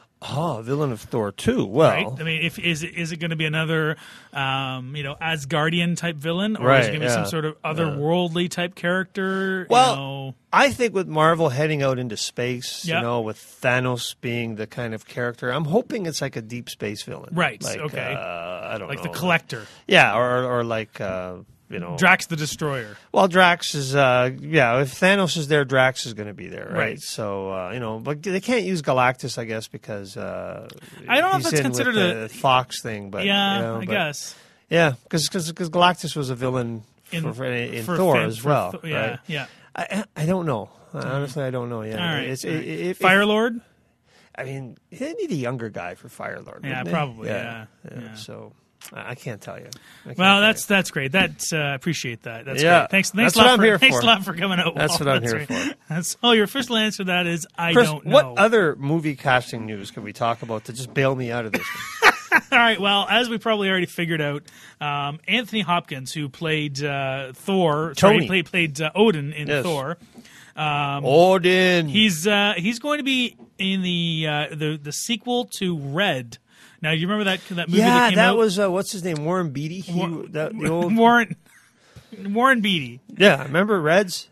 Oh, villain of Thor two. Well, Right? I mean, if is it, is it going to be another, um, you know, Asgardian type villain, or is it Right, going to be some yeah, sort of otherworldly type character? Well, you know? I think with Marvel heading out into space, Yep. you know, with Thanos being the kind of character, I'm hoping it's like a deep space villain. Right, Like, okay. Uh, I don't like know. the Collector, Yeah, or or like uh, you know, Drax the Destroyer. Well, Drax is, uh, yeah, if Thanos is there, Drax is going to be there, right? Right. So, uh, you know, but they can't use Galactus, I guess, because uh, I don't know if he's that's in with considered the a- Fox thing, but Yeah, you know, I but- guess. yeah, because Galactus was a villain In- for, for, in for Thor fan- as for well, Thor- yeah, right? yeah. I, I don't know. Honestly, I don't know. Yeah, All right. It's, all right. It, if, Fire if, Lord. I mean, they need a younger guy for Fire Lord. Yeah, wouldn't they? probably, Yeah, yeah, yeah. So I I can't tell you. I can't Well, tell that's you. that's great. That's uh, appreciate that. That's Yeah. great. Thanks, thanks That's a lot what I'm for here thanks for. a lot for coming out. That's Walt. what I'm That's here right. for. That's, oh, your official answer to that is I Chris, don't know. what other movie casting news can we talk about to just bail me out of this one? All right. Well, as we probably already figured out, um, Anthony Hopkins, who played uh, Thor, sorry, Tony. he played, played uh, Odin in Yes. Thor. Odin. He's uh, he's going to be in the uh, the the sequel to Red. Now, you remember that that movie yeah, that came that out? was uh, what's his name, Warren Beatty. He, War- that, the old Warren Warren Beatty. yeah. Remember Reds?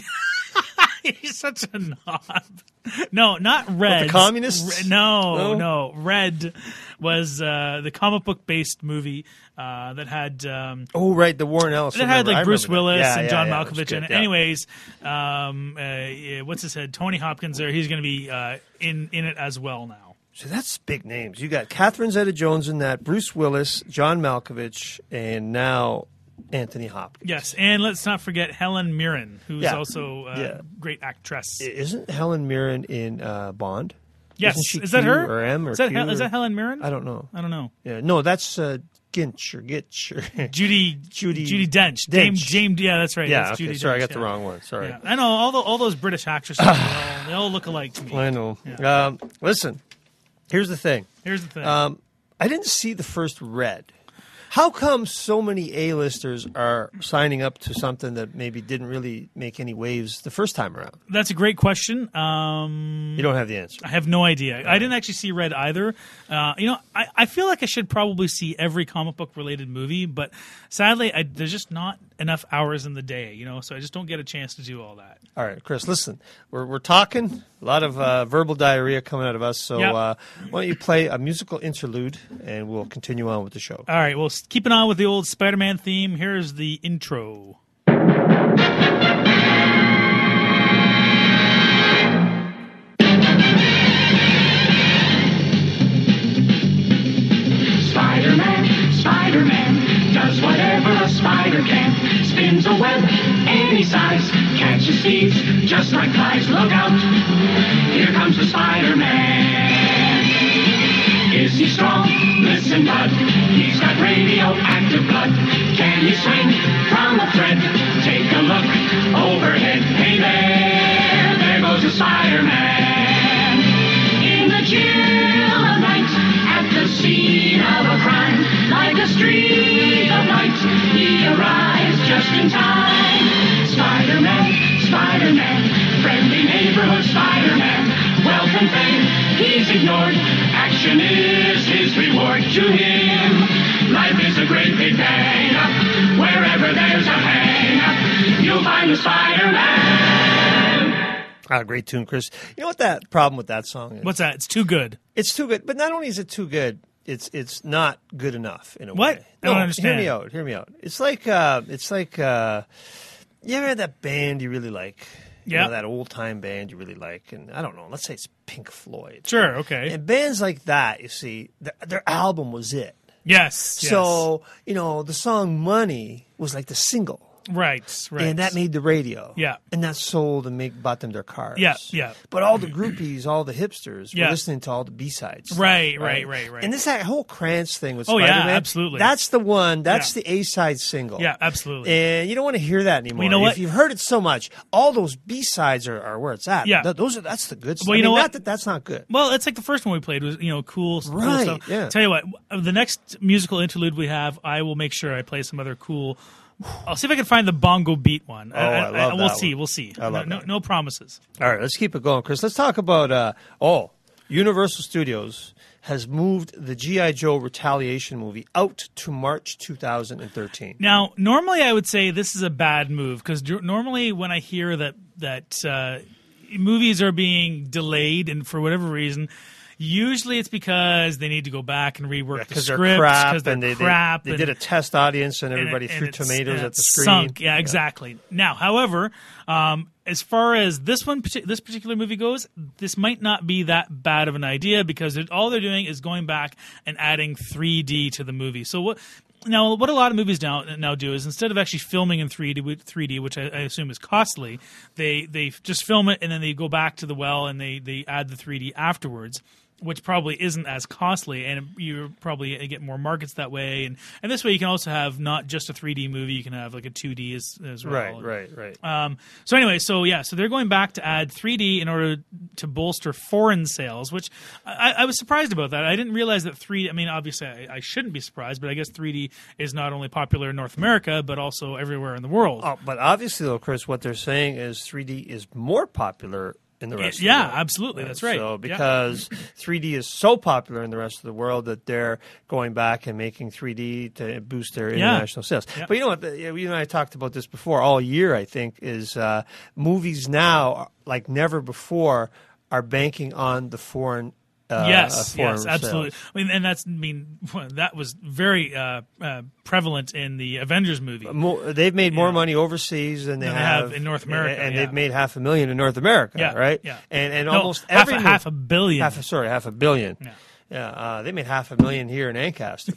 He's such a knob. No, not Red. the communists? Re- no, No? no, Red was uh, the comic book based movie uh, that had um, Oh, right, the Warren Ellis. that I had remember- I like Bruce remember that. Willis Yeah, and yeah, John yeah, it was Malkovich good, in it. yeah. Anyways, um, uh, yeah, what's his head? Tony Hopkins there. He's going to be uh, in in it as well now. So that's big names. You got Catherine Zeta-Jones in that, Bruce Willis, John Malkovich, and now Anthony Hopkins. Yes, and let's not forget Helen Mirren, who's Yeah. also a Yeah. great actress. I- Isn't Helen Mirren in uh, Bond? yes, Isn't she is that Q her? or M or is that Q Hel- is or- that Helen Mirren? I don't know. I don't know. Yeah, no, that's uh, Ginch or Gitch. Or Judy Judy- Judy Dench. Dench. Dame, James, yeah, that's right. yeah, that's okay, Judy sorry, I Dench, got the yeah. wrong one. Sorry. Yeah. I know all the, all those British actresses. they, all, they all look alike to me. I know. Yeah. Um, listen, here's the thing. Here's the thing. Um, I didn't see the first Red. How come so many A-listers are signing up to something that maybe didn't really make any waves the first time around? That's a great question. Um, You don't have the answer. I have no idea. I didn't actually see Red either. Uh, you know, I, I feel like I should probably see every comic book related movie, but sadly, I, there's just not enough hours in the day. You know, so I just don't get a chance to do all that. All right, Chris, listen. We're we're talking a lot of uh, verbal diarrhea coming out of us. So Yep. uh, why don't you play a musical interlude, and we'll continue on with the show. All right, well, s- keeping on with the old Spider-Man theme. Here's the intro. Spider-Man, Spider-Man, does whatever a spider can. Spins a web any size, catches thieves just like flies. Look out, here comes the Spider-Man. Is he strong? Listen, bud. He's got radioactive blood. Can he swing from a thread? Take a look overhead. Hey there, there goes the Spider-Man. In the chill of night, at the scene of a crime, like a streak of light, he arrives just in time. Spider-Man, Spider-Man, friendly neighborhood Spider-Man. Wealth and fame, he's ignored. Action is his reward to him. Life is a great big bang up. Wherever there's a hang up, you'll find the Spider-Man. Ah, great tune, Chris. You know what that problem with that song is? What's that? It's too good. It's too good, but not only is it too good, it's it's not good enough in a What? way. I don't No, understand. Hear me out. Hear me out. It's like uh, it's like uh, you ever had that band you really like? You Yeah. know, that old time band you really like, and I don't know. Let's say it's Pink Floyd. Sure, okay. And bands like that, you see, th- their album was it. Yes. yes. So you know, the song "Money" was like the single. Right, right. And that made the radio. Yeah. And that sold and make, bought them their cars. Yeah, yeah. But all the groupies, all the hipsters were Yeah. listening to all the B-sides. stuff, Right, right, right, right. And this that whole Krantz thing with Oh, yeah, Spider-Man. absolutely. That's the one. That's Yeah. the A-side single. Yeah, absolutely. And you don't want to hear that anymore. Well, you know what? If you've heard it so much, all those B-sides are, are where it's at. Yeah. Th- those are That's the good stuff. Well, you I mean, know not what? that that's not good. Well, it's like the first one we played was, you know, cool, cool Right, stuff. yeah. Tell you what, the next musical interlude we have, I will make sure I play some other cool. I'll see if I can find the bongo beat one. Oh, I love We'll that see. one. We'll see. I love no, that. no, no promises. All right, let's keep it going, Chris. Let's talk about, uh, oh, Universal Studios has moved the G I. Joe Retaliation movie out to March two thousand thirteen. Now, normally I would say this is a bad move because normally when I hear that that uh, movies are being delayed and for whatever reason, usually it's because they need to go back and rework the Because they're script crap, because they're and they, crap. they, they and, did a test audience, and and- everybody and threw it's- tomatoes and at the it's screen. Sunk. Yeah, exactly. Now, however, um, as far as this one, parti- this particular movie goes, this might not be that bad of an idea because it- all they're doing is going back and adding three D to the movie. So what? Now, what a lot of movies now now do is instead of actually filming in three D, with three D, which I, I assume is costly, they they just film it and then they go back to the well and they they add the three D afterwards, which probably isn't as costly, and you probably get more markets that way. And, and this way, you can also have not just a three D movie; you can have like a two D as, as well. Right, right, right. Um, so anyway, so yeah, so they're going back to add three D in order to bolster foreign sales, which I, I was surprised about that. I didn't realize that three D. I mean, obviously, I, I shouldn't be surprised, but I guess three D is not only popular in North America but also everywhere in the world. Oh, but obviously, though, Chris, what they're saying is three D is more popular in the rest Yeah, of the world. absolutely. That's right. So Yeah. because three D is so popular in the rest of the world that they're going back and making three D to boost their Yeah. international sales. Yeah. But you know what? the- You and I talked about this before all year, I think, is uh, movies now, like never before, are banking on the foreign Uh, yes, foreign yes, absolutely. sales. I mean, and that's I mean that was very uh, uh, prevalent in the Avengers movie. More, they've made more Yeah. money overseas than they, Than they have, have in North America, and yeah. they've made half a million in North America. Yeah, right. yeah. and and No, almost half every a, mov- half a billion. half a, sorry, half a billion. Yeah. Yeah, uh, they made half a million here in Ancaster.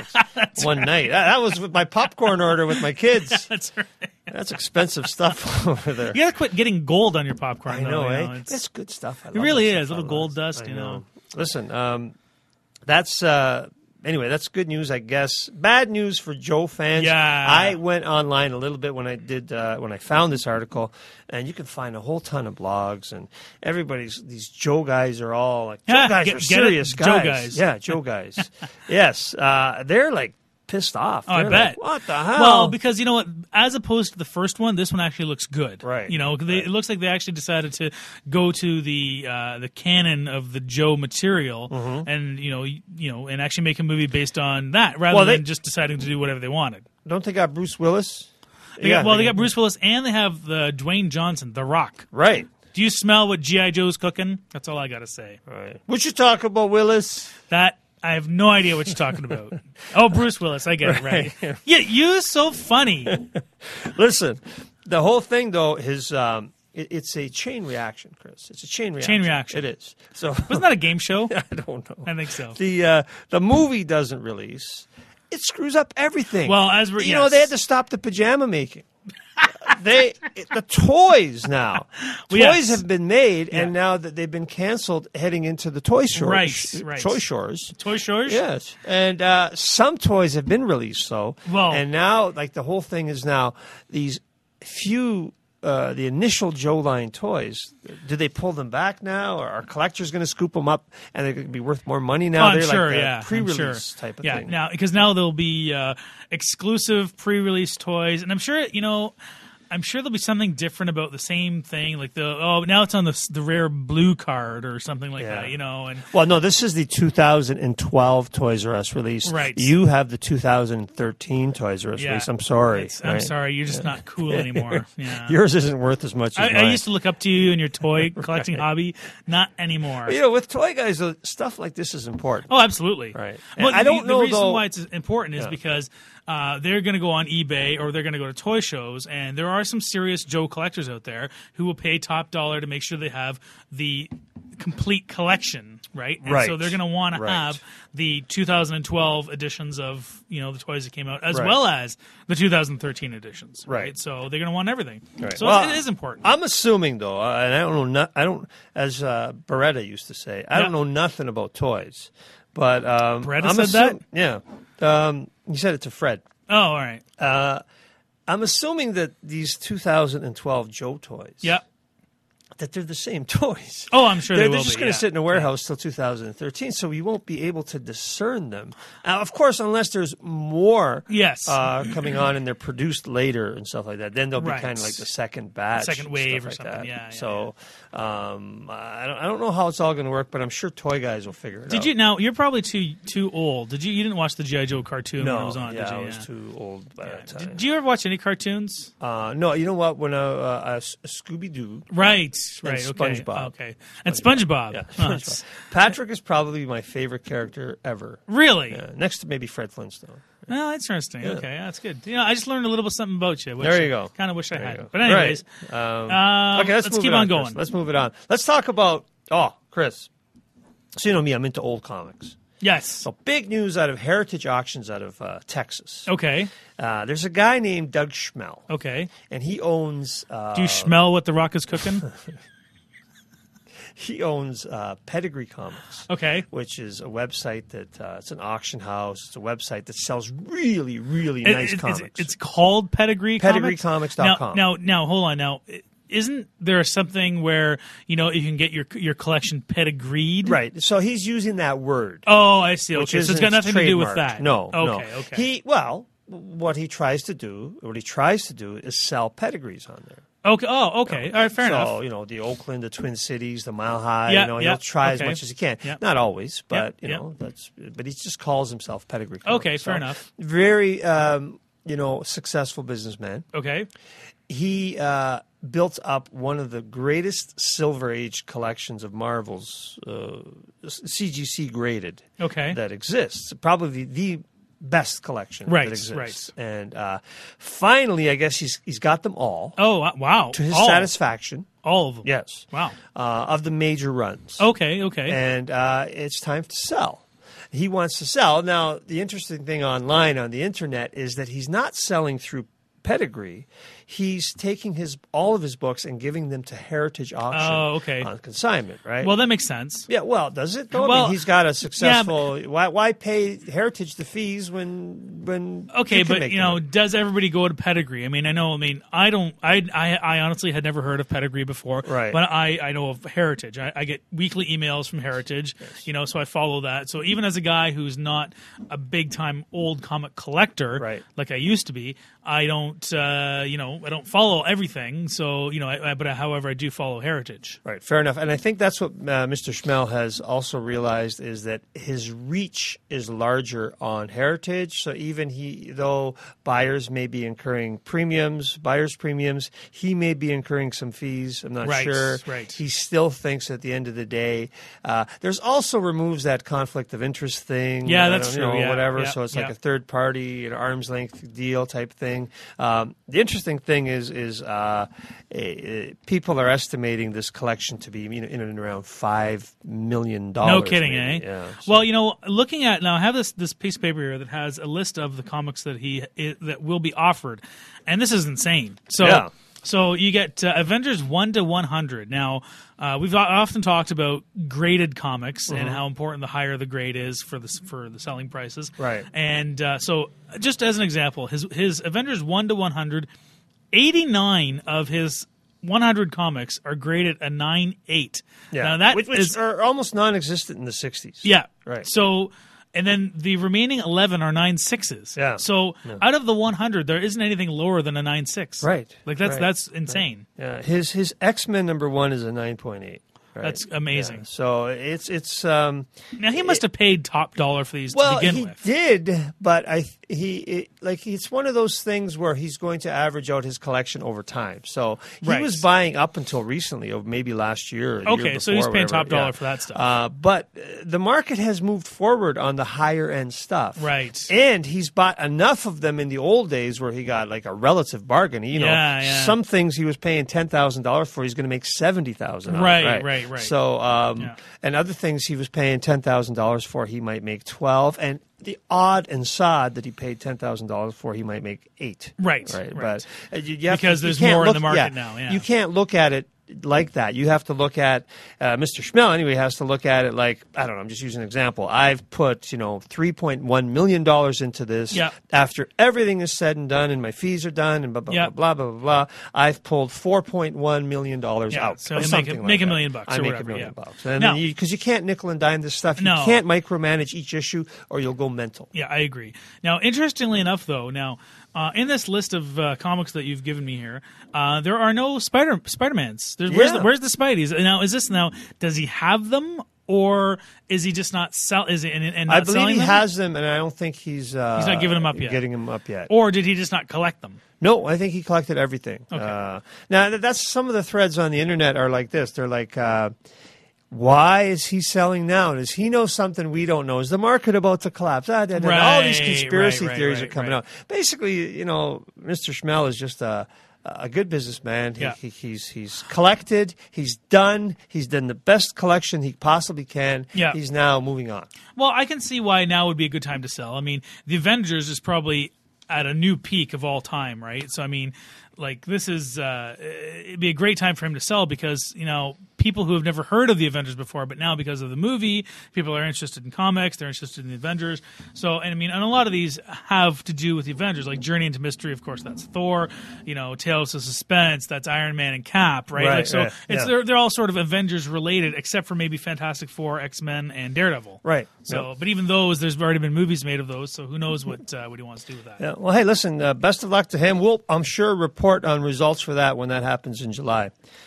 One night. That, that was with my popcorn order with my kids. That's right. That's expensive stuff over there. You gotta quit getting gold on your popcorn. I though, know, you eh? know, it's- That's good stuff. I It love really that is, stuff. little I gold love- dust, I you know. Listen, um, that's uh, anyway. That's good news, I guess. Bad news for Joe fans. Yeah. I went online a little bit when I did uh, when I found this article, and you can find a whole ton of blogs, and everybody's these Joe guys are all like Joe Yeah, guys get- are get it, serious Joe guys. guys. Yeah, Joe guys. Yes, uh, they're like pissed off. Oh, I They're bet. like, what the hell? Well, because you know what, as opposed to the first one, this one actually looks good. Right, You know, 'cause they, right. it looks like they actually decided to go to the uh, the canon of the Joe material, and you know, y- you know, and actually make a movie based on that, rather Well, they- than just deciding to do whatever they wanted. Don't they got Bruce Willis? They got, well, they got Bruce Willis, and they have the Dwayne Johnson, The Rock. Right. Do you smell what G I. Joe's cooking? That's all I got to say. Right. What you talking about, Willis? That I have no idea what you're talking about. Oh, Bruce Willis, I get it right. Yeah, you're so funny. Listen, the whole thing though is um, it, it's a chain reaction, Chris. It's a chain reaction. Chain reaction. It is. So Wasn't that a game show? I don't know. I think so. The uh, the movie doesn't release. It screws up everything. Well, as we're- you know, yes. they had to stop the pajama making. they the toys now. Toys Well, yes. have been made, Yeah. and now that they've been canceled, heading into the toy shores, Right, right. toy shores. Toy Shores? Yes, and uh, some toys have been released, so Well- and now like the whole thing is now these few. Uh, the initial Joe line toys, do they pull them back now, or are collectors going to scoop them up and they're going to be worth more money now? Oh, I'm They're sure, like the yeah. I'm pre-release sure. type of yeah, thing. now because now there'll be uh, exclusive pre-release toys, and I'm sure you know. I'm sure there'll be something different about the same thing, like the oh now it's on the the rare blue card or something like Yeah. that, you know. And Well, no, this is the two thousand twelve Toys R Us release. Right. You have the two thousand thirteen Toys R Us yeah, release. I'm sorry. It's- I'm right? sorry, you're just not cool anymore. Yeah. Yours isn't worth as much as I, mine. I used to look up to you and your toy collecting hobby, not anymore. You know, with toy guys, uh, stuff like this is important. Oh, absolutely. Right. Well, And I the- don't the, know, reason though- why it's important is Yeah. because uh, they're going to go on eBay or they're going to go to toy shows, and there are some serious Joe collectors out there who will pay top dollar to make sure they have the complete collection, right? And Right. so they're going to want Right. to have the two thousand twelve editions of you know the toys that came out, as Right. well as the two thousand thirteen editions, right? Right. So they're going to want everything. Right. So Well, it is important. I'm assuming, though, uh, and I don't know, no, I don't, as uh, Beretta used to say, I Yeah. don't know nothing about toys. But um, Beretta I'm said that? Yeah. Um, he said it to Fred. oh, all right. Uh, I'm assuming that these two thousand twelve Joe toys, Yeah. that they're the same toys. Oh, I'm sure They're, they they're will just be, going to yeah. sit in a warehouse till two thousand thirteen, so you won't be able to discern them. Now, of course, unless there's more Yes. uh, coming on and they're produced later and stuff like that, then they'll be Right. kind of like the second batch, Second and wave stuff or like something. that. Yeah, yeah, So um, I don't, I don't know how it's all going to work, but I'm sure toy guys will figure it out. Did you now? You're probably too too old. Did you? You didn't watch the G I. Joe cartoon No, when it was on, yeah, did you? I was Yeah. too old by that time. Did, did you ever watch any cartoons? uh, no, you know what? When uh, uh, Scooby Doo. Right, right. Okay. SpongeBob. Okay, and SpongeBob. Yeah, Oh, SpongeBob. it's- Patrick is probably my favorite character ever. really? Yeah, next to maybe Fred Flintstone. Well, that's interesting. Okay, that's good. You know, I just learned a little bit something about you. Which There you go. Kind of wish I There you had. go. But anyways, Right. Um, um, okay, let's, let's move keep it on on going. Chris. Let's move it on. Let's talk about. Oh, Chris. So you know me, I'm into old comics. yes. So big news out of Heritage Auctions out of uh, Texas. Okay. Uh, there's a guy named Doug Schmel, Okay. and he owns. Uh, Do you smell what the Rock is cooking? he owns uh, Pedigree Comics. Okay. Which is a website that uh, it's an auction house. It's a website that sells really, really It- nice it- it's, comics. it's called Pedigree Pedigree Comics? Comics dot com. Now, now, now, hold on. Now, isn't there something where you know you can get your your collection pedigreed? right. So he's using that word. Oh, I see. which Okay, so it's isn't got nothing to do with trademarked. that. No, Okay. no. Okay. He well, what he tries to do, what he tries to do, is sell pedigrees on there. Okay. Oh, okay. All right. Fair so, enough. you know, the Oakland, the Twin Cities, the Mile High. Yeah, you know, yeah, he'll try okay. as much as he can. Yeah. Not always, but Yeah, you yeah. know, that's. But he just calls himself Pedigree. Comics. Okay, fair So, enough. Very, um, you know, successful businessman. Okay. He uh, built up one of the greatest Silver Age collections of Marvels, uh, C G C graded, Okay. that exists. Probably the best collection Right, that exists. right. And uh, finally, I guess he's he's got them all Oh, wa- wow. to his all, satisfaction. all of them. Yes. Wow. Uh, of the major runs. Okay. Okay. And uh, it's time to sell. He wants to sell. Now, the interesting thing online on the internet is that he's not selling through Pedigree. He's taking his all of his books and giving them to Heritage Auction Oh, okay. on consignment, right? well, that makes sense. yeah, well, does it though? I Well, mean, he's got a successful. why, why pay Heritage the fees when when Okay, you can but make you the know, money? does everybody go to Pedigree? I mean, I know. I mean, I don't. I I, I honestly had never heard of Pedigree before. Right. But I, I know of Heritage. I, I get weekly emails from Heritage. You know, so I follow that. So even as a guy who's not a big time old comic collector, Right. like I used to be, I don't. Uh, you know, I don't follow everything. So you know, I, I, but however, I do follow Heritage. Right, fair enough. And I think that's what uh, Mister Schmel has also realized is that his reach is larger on Heritage. So even he, though buyers may be incurring premiums, buyers' premiums, he may be incurring some fees. I'm not Right, sure. right. He still thinks at the end of the day, uh, there's also removes that conflict of interest thing. Yeah, uh, that's you true, know, yeah, whatever. yeah, so it's yeah. like a third party, an arm's length deal type thing. Um, the interesting thing is, is uh, eh, people are estimating this collection to be you know, in and around five million dollars. No kidding, maybe. eh? Yeah. So- Well, you know, looking at now, I have this this piece of paper here that has a list of the comics that he i that will be offered, and this is insane. So, Yeah. So you get uh, Avengers one to one hundred. Now, uh, we've o- often talked about graded comics and how important the higher the grade is for the for the selling prices. Right. And uh, so, just as an example, his his Avengers one to one hundred, eighty-nine of his one hundred comics are graded a nine eight. Yeah, Now that which, which is are almost non-existent in the sixties. yeah. Right. So, and then the remaining eleven are nine sixes. Yeah. So Yeah. out of the one hundred, there isn't anything lower than a nine six. Right. Like that's Right. that's insane. Yeah, his his X-Men number one is a nine point eight. Right? That's amazing. Yeah. So it's it's um, Now he must have paid top dollar for these well to begin he with. did, but I he it, like it's one of those things where he's going to average out his collection over time. So he Right. was buying up until recently, or maybe last year. Or the Okay, year so he's before, paying whatever. top dollar Yeah. for that stuff. Uh, but uh, the market has moved forward on the higher end stuff, Right. And he's bought enough of them in the old days where he got like a relative bargain. You know, Yeah, yeah. some things he was paying ten thousand dollars for, he's going to make seventy thousand. Right, right, right, right. So. Um, Yeah. And other things he was paying ten thousand dollars for, he might make twelve. And the odd and sod that he paid ten thousand dollars for, he might make eight. Right, Right. right. But uh, you, you have Because to, you there's can't more in look- the market now, yeah. You can't look at it like that. You have to look at uh, Mister Schmel anyway has to look at it like, I don't know, I'm just using an example. I've put, you know, three point one million dollars into this. Yeah. After everything is said and done and my fees are done and blah, blah, Yeah. blah, blah, blah, blah, I've pulled four point one million dollars Yeah, out. so or you make something a- like make a that. million bucks I or make whatever, a million yeah. bucks. And Now- because you can't nickel and dime this stuff. You No. can't micromanage each issue or you'll go mental. Yeah, I agree. Now, interestingly enough, though, now uh, in this list of uh, comics that you've given me here, uh, there are no Spider Spider-Mans. There's, where's, Yeah. the, where's the Spideys? Now, is this now? Does he have them, or is he just not sell? Is it and, and not I believe selling he them? has them, and I don't think he's uh, He's not giving them up yet. Getting them up yet. Or did he just not collect them? No, I think he collected everything. Okay. Uh, now, th- that's some of the threads on the internet are like this. They're like, uh, why is he selling now? Does he know something we don't know? Is the market about to collapse? Ah, da, da, da. All these Right, conspiracy right, right, theories right, are coming right. out. Basically, you know, Mister Schmel is just a a good businessman. He, Yeah. he, he's he's collected. He's done. He's done the best collection he possibly can. Yeah. He's now moving on. Well, I can see why now would be a good time to sell. I mean, the Avengers is probably at a new peak of all time, right? So, I mean, like this is uh, it'd be a great time for him to sell because you know people who have never heard of the Avengers before, but now because of the movie, people are interested in comics. They're interested in the Avengers. So, and I mean, and a lot of these have to do with the Avengers, like Journey into Mystery. Of course, that's Thor. You know, Tales of Suspense. That's Iron Man and Cap, right? Right, like, so right, it's yeah. they're they're all sort of Avengers related, except for maybe Fantastic Four, X-Men, and Daredevil. Right. So, Yep. but even those, there's already been movies made of those. So who knows what uh, what he wants to do with that? Yeah. Well, hey, listen. Uh, best of luck to him. We'll, I'm sure, report on results for that when that happens in July.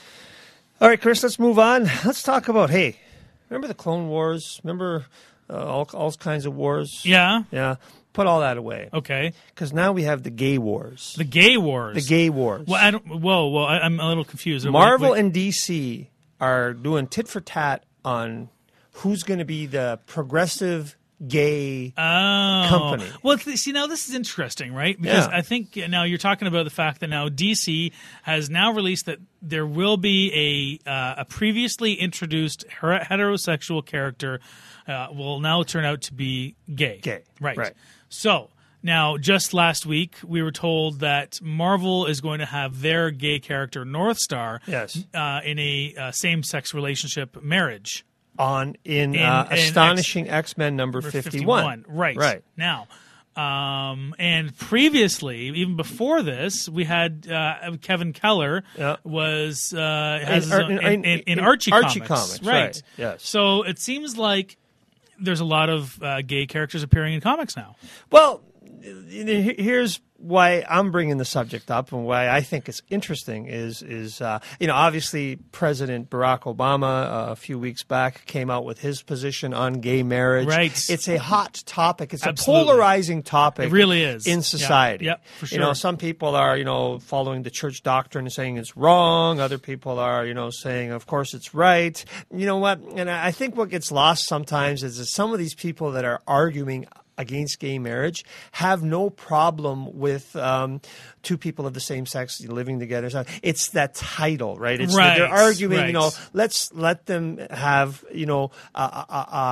All right, Chris. Let's move on. Let's talk about. Hey, remember the Clone Wars? Remember uh, all all kinds of wars? Yeah. Yeah. Put all that away Okay. because now we have the gay wars. The gay wars. The gay wars. Well, I don't. Whoa, whoa. I, I'm a little confused. Marvel Wait, wait. and D C are doing tit for tat on who's going to be the progressive gay Oh. company. Well, th- see, now this is interesting, right? Because Yeah. I think uh, now you're talking about the fact that now D C has now released that there will be a uh, a previously introduced her- heterosexual character uh, will now turn out to be gay. Gay, Right. right. So now, just last week, we were told that Marvel is going to have their gay character North Star Yes. uh, in a uh, same-sex relationship marriage. On in, In- uh, in Astonishing X-Men number Number fifty-one. Right. Right. Now, um, and previously, even before this, we had uh, Kevin Keller Yeah. was uh, has his Ar- own- in- in, in, in in Archie, Archie comics. Comics, Right. right, yes. So it seems like there's a lot of uh, gay characters appearing in comics now. Well, he- here's why I'm bringing the subject up and why I think it's interesting is is uh, you know obviously President Barack Obama uh, a few weeks back came out with his position on gay marriage. Right. It's a hot topic. It's Absolutely. a polarizing topic. It really is. in Yeah. society. Yep, for You know, sure. some people are you know following the church doctrine and saying it's wrong. Other people are you know saying of course it's right. You know what? And I I think what gets lost sometimes is that some of these people that are arguing against gay marriage have no problem with um, two people of the same sex living together. So it's that title, right? It's that they're Right, arguing, right. you know, let's let them have, you know, a, a, a,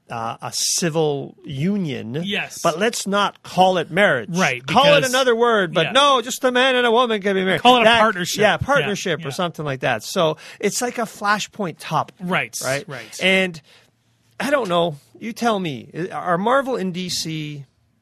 uh, a civil union. Yes. But let's not call it marriage. Right, Call it because- another word, but yeah. no, just a man and a woman can be married. Call it a That- partnership. Yeah, partnership Yeah, or yeah. something like that. So it's like a flashpoint topic. Right, Right. right. And I don't know. You tell me. Are Marvel and D C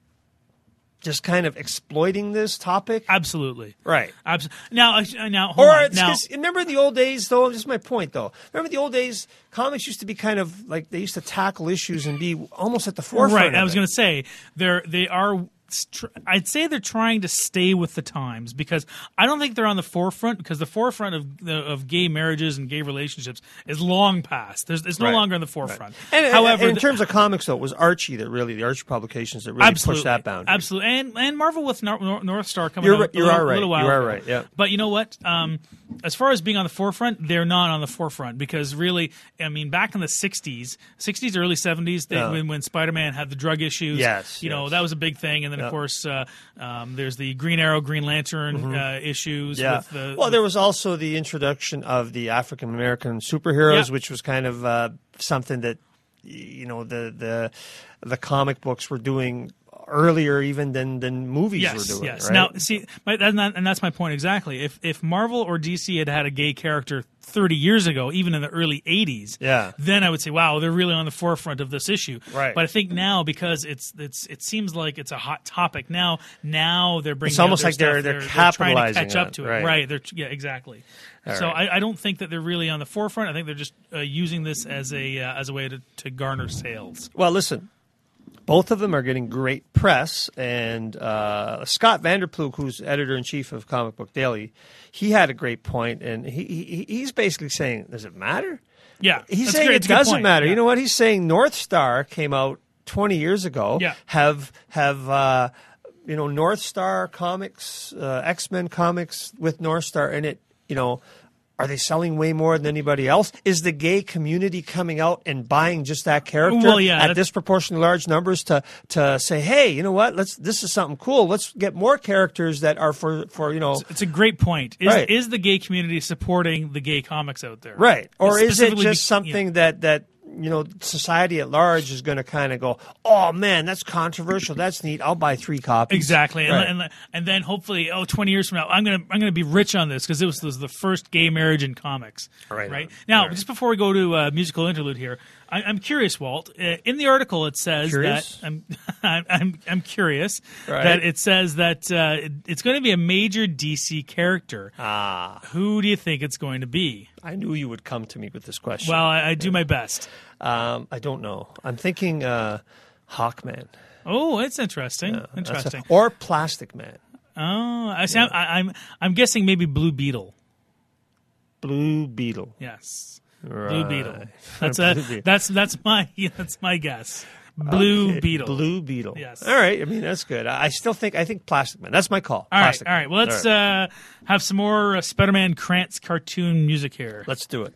just kind of exploiting this topic? Absolutely. Right. Abs- now, uh, now, hold Or on. it's Now, 'cause- remember the old days, though. This is my point, though. Remember the old days. Comics used to be kind of like they used to tackle issues and be almost at the forefront. right. of I was it. going to say they're they are. str- I'd say they're trying to stay with the times because I don't think they're on the forefront because the forefront of the, of gay marriages and gay relationships is long past. There's, it's no Right. longer on the forefront. And, and- However, and in the- terms of comics, though, it was Archie that really the Archie publications that really absolutely, pushed that boundary. absolutely, and and Marvel with Nor- Nor- North Star coming You're out right- a you little, are right. little while You are ago. right, yeah. But you know what? Um, as far as being on the forefront, they're not on the forefront because really, I mean, back in the sixties, sixties, early seventies, Yeah. when when Spider-Man had the drug issues, Yes, you know yes. that was a big thing, and then Yeah. of course uh, um, there's the Green Arrow, Green Lantern uh, issues. Mm-hmm. Yeah. With the, well, there was also the introduction of the African American superheroes, Yeah. which was kind of uh, something that y- you know the the the comic books were doing earlier even than than movies Yes, were doing. yes. Right? Now, see, my, that's not, and that's my point exactly. If if Marvel or D C had had a gay character thirty years ago, even in the early eighties, Yeah. then I would say, wow, they're really on the forefront of this issue. Right. But I think now because it's it's it seems like it's a hot topic now. Now they're bringing. It's almost out like their they're- stuff. they're trying to capitalizing catch on up it, to it. right. Right. They're yeah, exactly. so right. I, I don't think that they're really on the forefront. I think they're just uh, using this as a uh, as a way to, to garner sales. Well, listen, both of them are getting great press, and uh, Scott Vanderploeg, who's editor in chief of Comic Book Daily, he had a great point, and he, he he's basically saying, "Does it matter?" Yeah, He's that's saying great. it It's a good doesn't point. matter. Yeah. You know what? He's saying North Star came out twenty years ago. Yeah. Have have uh, you know North Star comics, uh, X-Men comics with North Star in it. You know, are they selling way more than anybody else? Is the gay community coming out and buying just that character Well, yeah, at that's- disproportionately large numbers to to say, hey, you know what? Let's this is something cool. Let's get more characters that are for for you know. It's a great point. Is Right. is the gay community supporting the gay comics out there? Right. Or is it Specifically just be- something yeah. that, that, you know, society at large is going to kind of go, oh, man, that's controversial. That's neat. I'll buy three copies. Exactly, and, Right. and and then hopefully, oh, twenty years from now, I'm gonna I'm gonna be rich on this because it was, was the first gay marriage in comics. Right. right. Now, Right. just before we go to uh, musical interlude here, I, I'm curious, Walt. Uh, in the article, it says Curious? that I'm I'm I'm, I'm curious Right. that it says that uh, it- it's going to be a major D C character. Ah, Who do you think it's going to be? I knew you would come to me with this question. Well, I, I do my best. um, I don't know. I'm thinking uh, Hawkman. Oh, it's interesting. That's a- Interesting. or Plastic Man. Oh, I see. I'm, I, I'm I'm guessing maybe Blue Beetle. Blue Beetle. Yes, Right. Blue Beetle. That's a Blue Beetle. that's that's my that's my guess. Blue Okay, Beetle. Blue Beetle. Yes. All right. I mean, that's good. I I still think, I think Plastic Man. That's my call. All right, Plastic all Man. right. Well, let's All right. uh, have some more uh, Spider-Man Krantz cartoon music here. Let's do it.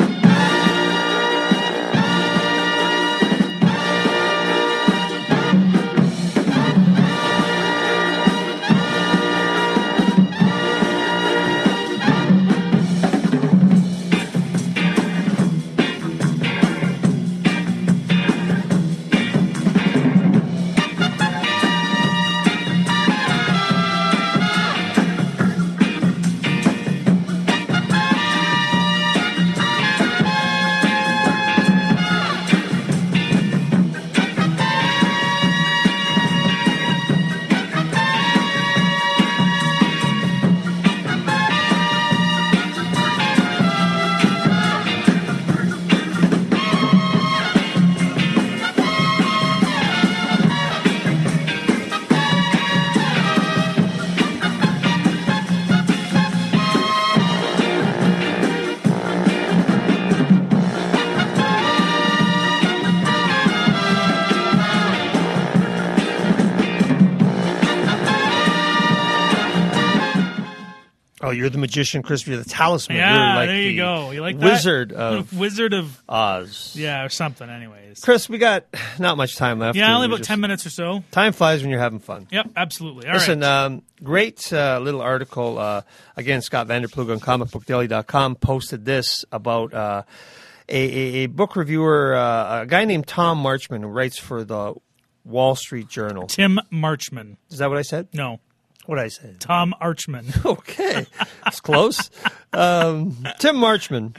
Oh, you're the magician, Chris. You're the talisman. Yeah, you're like there the you go. You like that? wizard of Wizard of Oz. yeah, or something. Anyways, Chris, we got not much time left. yeah, only We about just- ten minutes or so. Time flies when you're having fun. Yep, absolutely. All Listen, right. um, great uh, little article. Uh, again, Scott Vanderploeg on comic book daily dot com posted this about uh, a, a, a book reviewer, uh, a guy named Tom Marchman, who writes for the Wall Street Journal. Tim Marchman. Is that what I said? No. What did I say? Tom Archman. Okay. It's close. Um, Tim Marchman.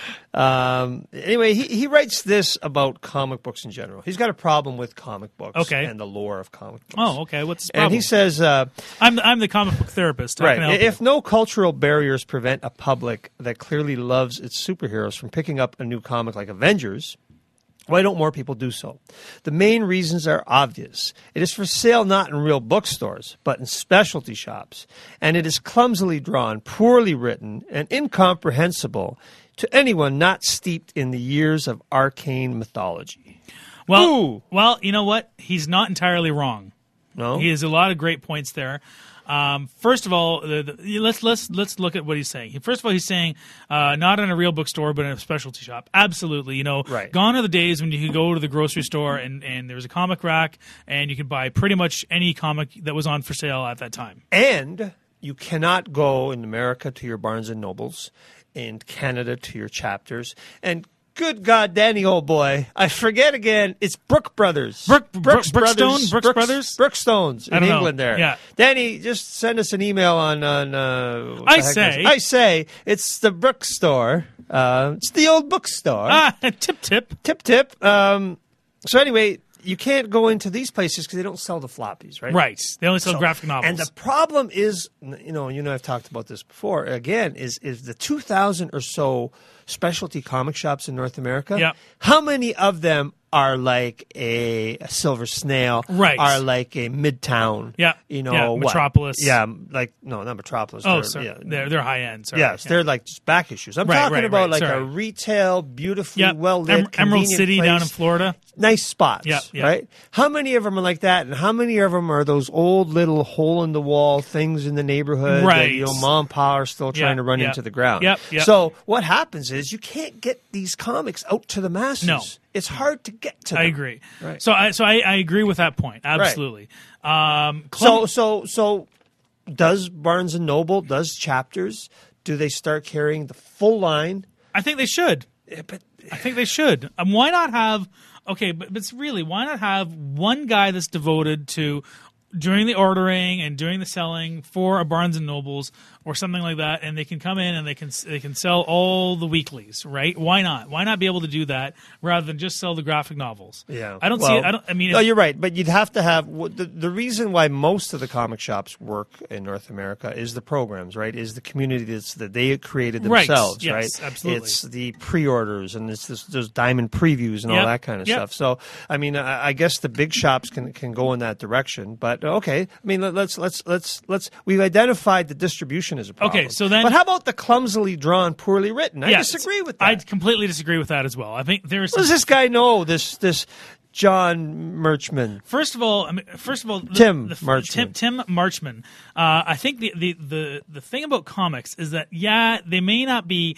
Um, anyway, he, he writes this about comic books in general. He's got a problem with comic books Okay. and the lore of comic books. Oh, okay. What's his problem? And he says... Uh, I'm the, I'm the comic book therapist. How right. can I help If you? no cultural barriers prevent a public that clearly loves its superheroes from picking up a new comic like Avengers... why don't more people do so? The main reasons are obvious. It is for sale not in real bookstores, but in specialty shops. And it is clumsily drawn, poorly written, and incomprehensible to anyone not steeped in the years of arcane mythology. Well, Ooh. well, you know what? He's not entirely wrong. No? He has a lot of great points there. Um, first of all, the, the, let's let's let's look at what he's saying. First of all, he's saying uh, not in a real bookstore, but in a specialty shop. Absolutely, you know, Right. gone are the days when you could go to the grocery store and, and there was a comic rack and you could buy pretty much any comic that was on for sale at that time. And you cannot go in America to your Barnes and Nobles, in Canada to your Chapters, and good God, Danny, old boy, I forget again. It's Brook Brothers. Brook- Brooks Brook- Brothers. Brookstone? Brooks Brothers? Brookstones I in don't know. England. There, Yeah. Danny, just send us an email on on. Uh, what I the heck say. is- I say it's the Brook store. Uh, it's the old bookstore. Ah, tip tip. Tip tip. Um, so anyway, you can't go into these places because they don't sell the floppies, right? Right. They only sell So- graphic novels. And the problem is, you know, you and I have talked about this before. Again, is is the two thousand or so specialty comic shops in North America? Yep. How many of them are like a, a Silver Snail? Right. Are like a Midtown? Yeah. You know, Yeah, what? Metropolis. Yeah, like no, not Metropolis. oh, They're- sorry. yeah. They're they're high end. Sorry. Yes, Yeah. they're like just back issues. I'm Right, talking right, about right, like sorry. a retail, beautifully Yep. well lit, Em- Emerald City down in Florida. Nice spots, Yeah, yeah. right? How many of them are like that, and how many of them are those old little hole in the wall things in the neighborhood that Right. you know mom and pa are still trying Yeah, to run yeah. into the ground? Yep, yep. So what happens is you can't get these comics out to the masses. No. It's hard to get to them. I agree. Right. So I so I, I agree with that point. Absolutely. Um, So Clem- so so does Barnes and Noble, does Chapters, do they start carrying the full line? I think they should. Yeah, but I think they should. Um, why not have? Okay, but, but it's really why not have one guy that's devoted to doing the ordering and doing the selling for a Barnes and Nobles or something like that, and they can come in and they can they can sell all the weeklies, right? Why not? Why not be able to do that rather than just sell the graphic novels? Yeah, I don't see Well, it. I don't. I mean, no, if- you're right, but you'd have to have the the reason why most of the comic shops work in North America is the programs, right? Is the community that's that they created Right, themselves, yes, right? absolutely. It's the pre-orders and it's this, those diamond previews and all Yep, that kind of yep. stuff. So, I mean, I, I guess the big shops can can go in that direction, but okay. I mean, let, let's let's let's let's we've identified the distribution as a problem. Okay, so then- but how about the clumsily drawn, poorly written? I yes, disagree with that. I completely disagree with that as well. I think there's What does this guy know? This this John Marchman. First of all, I mean, first of all, the, Tim the, Marchman. Tim, Tim Marchman. Uh, I think the, the the the thing about comics is that yeah, they may not be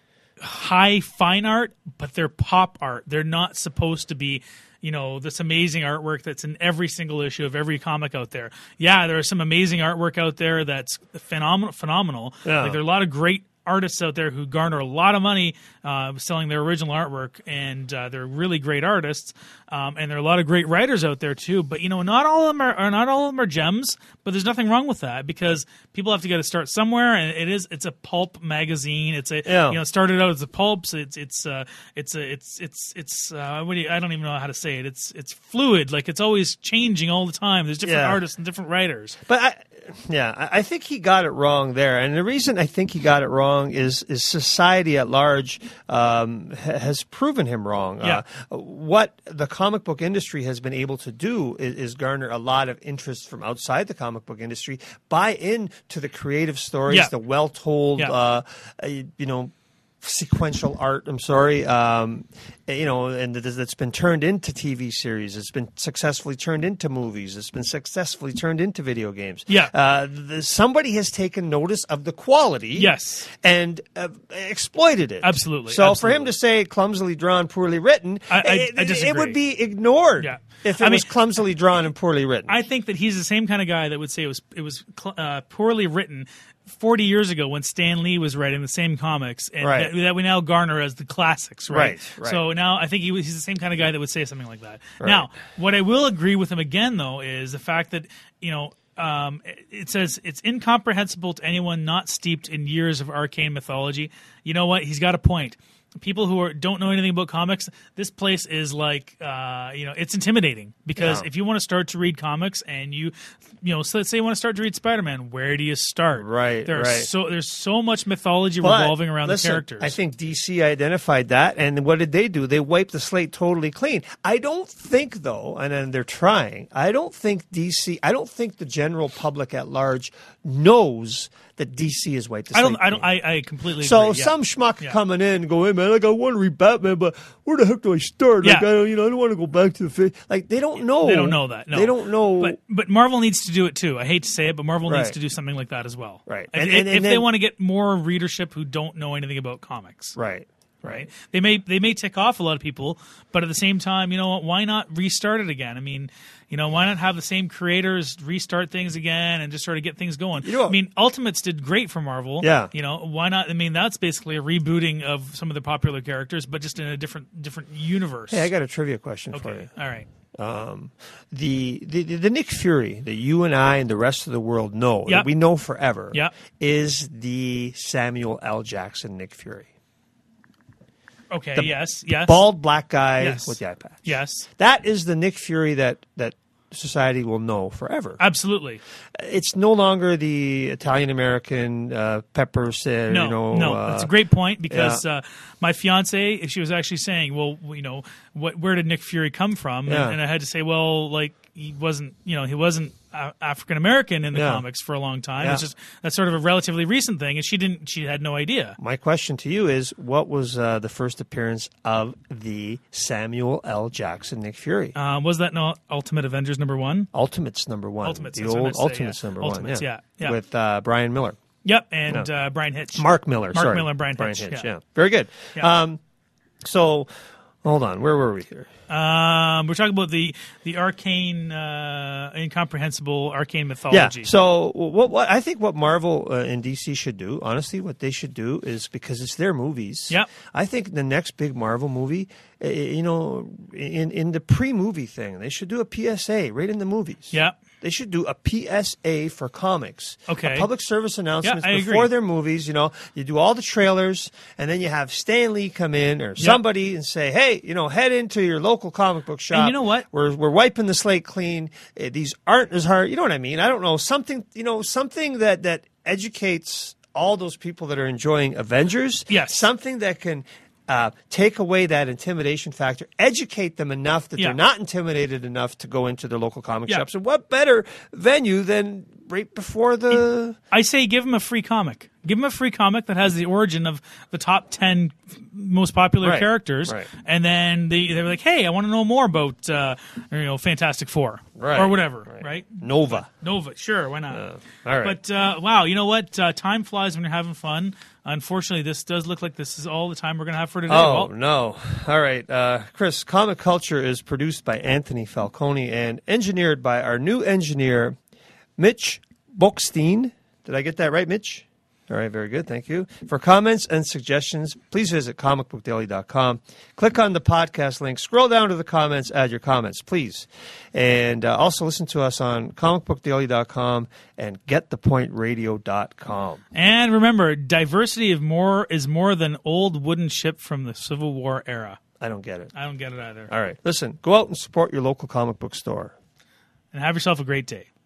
high fine art, but they're pop art. They're not supposed to be, you know, this amazing artwork that's in every single issue of every comic out there. Yeah, there is some amazing artwork out there that's phenomenal. Phenomenal. Yeah. Like there are a lot of great artists out there who garner a lot of money uh, selling their original artwork, and uh, they're really great artists. Um, and there are a lot of great writers out there too. But you know, not all of them are, are not all of them are gems. But there's nothing wrong with that because people have to get to start somewhere, and it is it's a pulp magazine. It's a Yeah. you know it started out as a pulp. So it's it's uh, it's a it's it's it's uh, what do you, I don't even know how to say it. It's it's fluid. Like it's always changing all the time. There's different Yeah. artists and different writers. But I, yeah, I I think he got it wrong there, and the reason I think he got it wrong is is society at large um, ha- has proven him wrong. Yeah. Uh, what the comic book industry has been able to do is, is garner a lot of interest from outside the comic book industry, buy into the creative stories, Yeah. the well told, Yeah. uh, uh, you know. Sequential art. I'm sorry, um, you know, and that- that's been turned into T V series. It's been successfully turned into movies. It's been successfully turned into video games. Yeah. uh, the, somebody has taken notice of the quality. Yes. and uh, exploited it. Absolutely, So for him absolutely. to say clumsily drawn, poorly written, I- I- it, I it disagree. would be ignored. Yeah. if it I was mean- clumsily drawn and poorly written. I think that he's the same kind of guy that would say it was it was cl- uh, poorly written forty years ago when Stan Lee was writing the same comics, and Right. that that we now garner as the classics, right? Right, right. So now I think he, he's the same kind of guy that would say something like that. Right. Now, what I will agree with him again, though, is the fact that, you know, um, it says it's incomprehensible to anyone not steeped in years of arcane mythology. You know what? He's got a point. People who are, don't know anything about comics, this place is like, uh, you know, it's intimidating because Yeah. if you want to start to read comics and you, you know, so let's say you want to start to read Spider-Man, where do you start? Right, There are right. so there's so much mythology But, revolving around listen, the characters. I think D C identified that, and what did they do? They wiped the slate totally clean. I don't think, though, and then they're trying, I don't think D C, I don't think the general public at large knows that D C has wiped the I slate don't. I don't. clean. I, I completely. So agree. yeah. some schmuck Yeah. coming in and go, hey man, like I want to read Batman, but where the heck do I start? Like Yeah. I don't, you know, I don't want to go back to the fa-. Like they don't know. They don't know that. No. They don't know. But but Marvel needs to do it too. I hate to say it, but Marvel needs Right. to do something like that as well. Right. If, And- if- and- and if they then- want to get more readership who don't know anything about comics. right. Right. They may they may tick off a lot of people, but at the same time, you know what? Why not restart it again? I mean, you know, why not have the same creators restart things again and just sort of get things going? You know- I mean, Ultimates did great for Marvel. Yeah. You know, why not? I mean, that's basically a rebooting of some of the popular characters, but just in a different different universe. Hey, I got a trivia question for okay. you. All right. Um, the, the the Nick Fury that you and I and the rest of the world know, Yep. that we know forever, Yep. is the Samuel L. Jackson Nick Fury. Okay. The yes. Yes. Bald black guy Yes. with the eye patch. Yes. That is the Nick Fury that, that society will know forever. Absolutely. It's no longer the Italian American uh, Pepper said, No, you know. no, uh, that's a great point because yeah. uh, my fiance, she was actually saying, well, you know, what, where did Nick Fury come from? Yeah. And, and I had to say, well, like he wasn't, you know, he wasn't uh, African American in the Yeah. comics for a long time. Yeah. It's just that's sort of a relatively recent thing, and she didn't, she had no idea. My question to you is, what was uh, the first appearance of the Samuel L. Jackson Nick Fury? Uh, was that no Ultimate Avengers number one? Ultimates number one. Ultimates, The that's what I old meant to say, Ultimates yeah. number Ultimates, one. yeah, yeah. With uh, Brian Miller. Yep, and Yeah. uh, Brian Hitch. Mark Miller. Mark sorry. Miller and Brian Hitch, Hitch, yeah. yeah. Very good. Yeah. Um, so, hold on. Where were we here? Um, we're talking about the the arcane, uh, incomprehensible arcane Yeah. mythology. So what, what I think what Marvel uh, and D C should do, honestly, what they should do is because it's their movies. Yep. I think the next big Marvel movie, uh, you know, in in the pre-movie thing, they should do a P S A right in the movies. Yeah. They should do a P S A for comics. Okay. A public service announcements Yeah, I before agree. their movies. You know, you do all the trailers, and then you have Stan Lee come in or somebody and say, "Hey, you know, head into your local comic book shop. And you know what? We're we're wiping the slate clean. Uh, These aren't as hard. You know what I mean? I don't know something. You know, something that that educates all those people that are enjoying Avengers. Yes. Something that can." Uh, take away that intimidation factor, educate them enough that Yeah. they're not intimidated enough to go into their local comic Yeah. shops. And what better venue than right before the... I say give him a free comic. Give him a free comic that has the origin of the top ten most popular Right, characters, right. and then they they're like, "Hey, I want to know more about uh, you know Fantastic Four Right, or whatever." right. Right? Nova. Nova, sure, why not? Uh, all right. But uh, wow, you know what? Uh, time flies when you're having fun. Unfortunately, this does look like this is all the time we're going to have for today. Oh, Well, no. All right. Uh, Chris, Comic Culture is produced by Anthony Falcone and engineered by our new engineer, Mitch Bockstein. Did I get that right, Mitch? All right, very good. Thank you. For comments and suggestions, please visit comic book daily dot com. Click on the podcast link. Scroll down to the comments. Add your comments, please. And uh, also listen to us on comic book daily dot com and get the point radio dot com. and remember, diversity of more is more than old wooden ship from the Civil War era. I don't get it. I don't get it either. All right. Listen, go out and support your local comic book store. And have yourself a great day.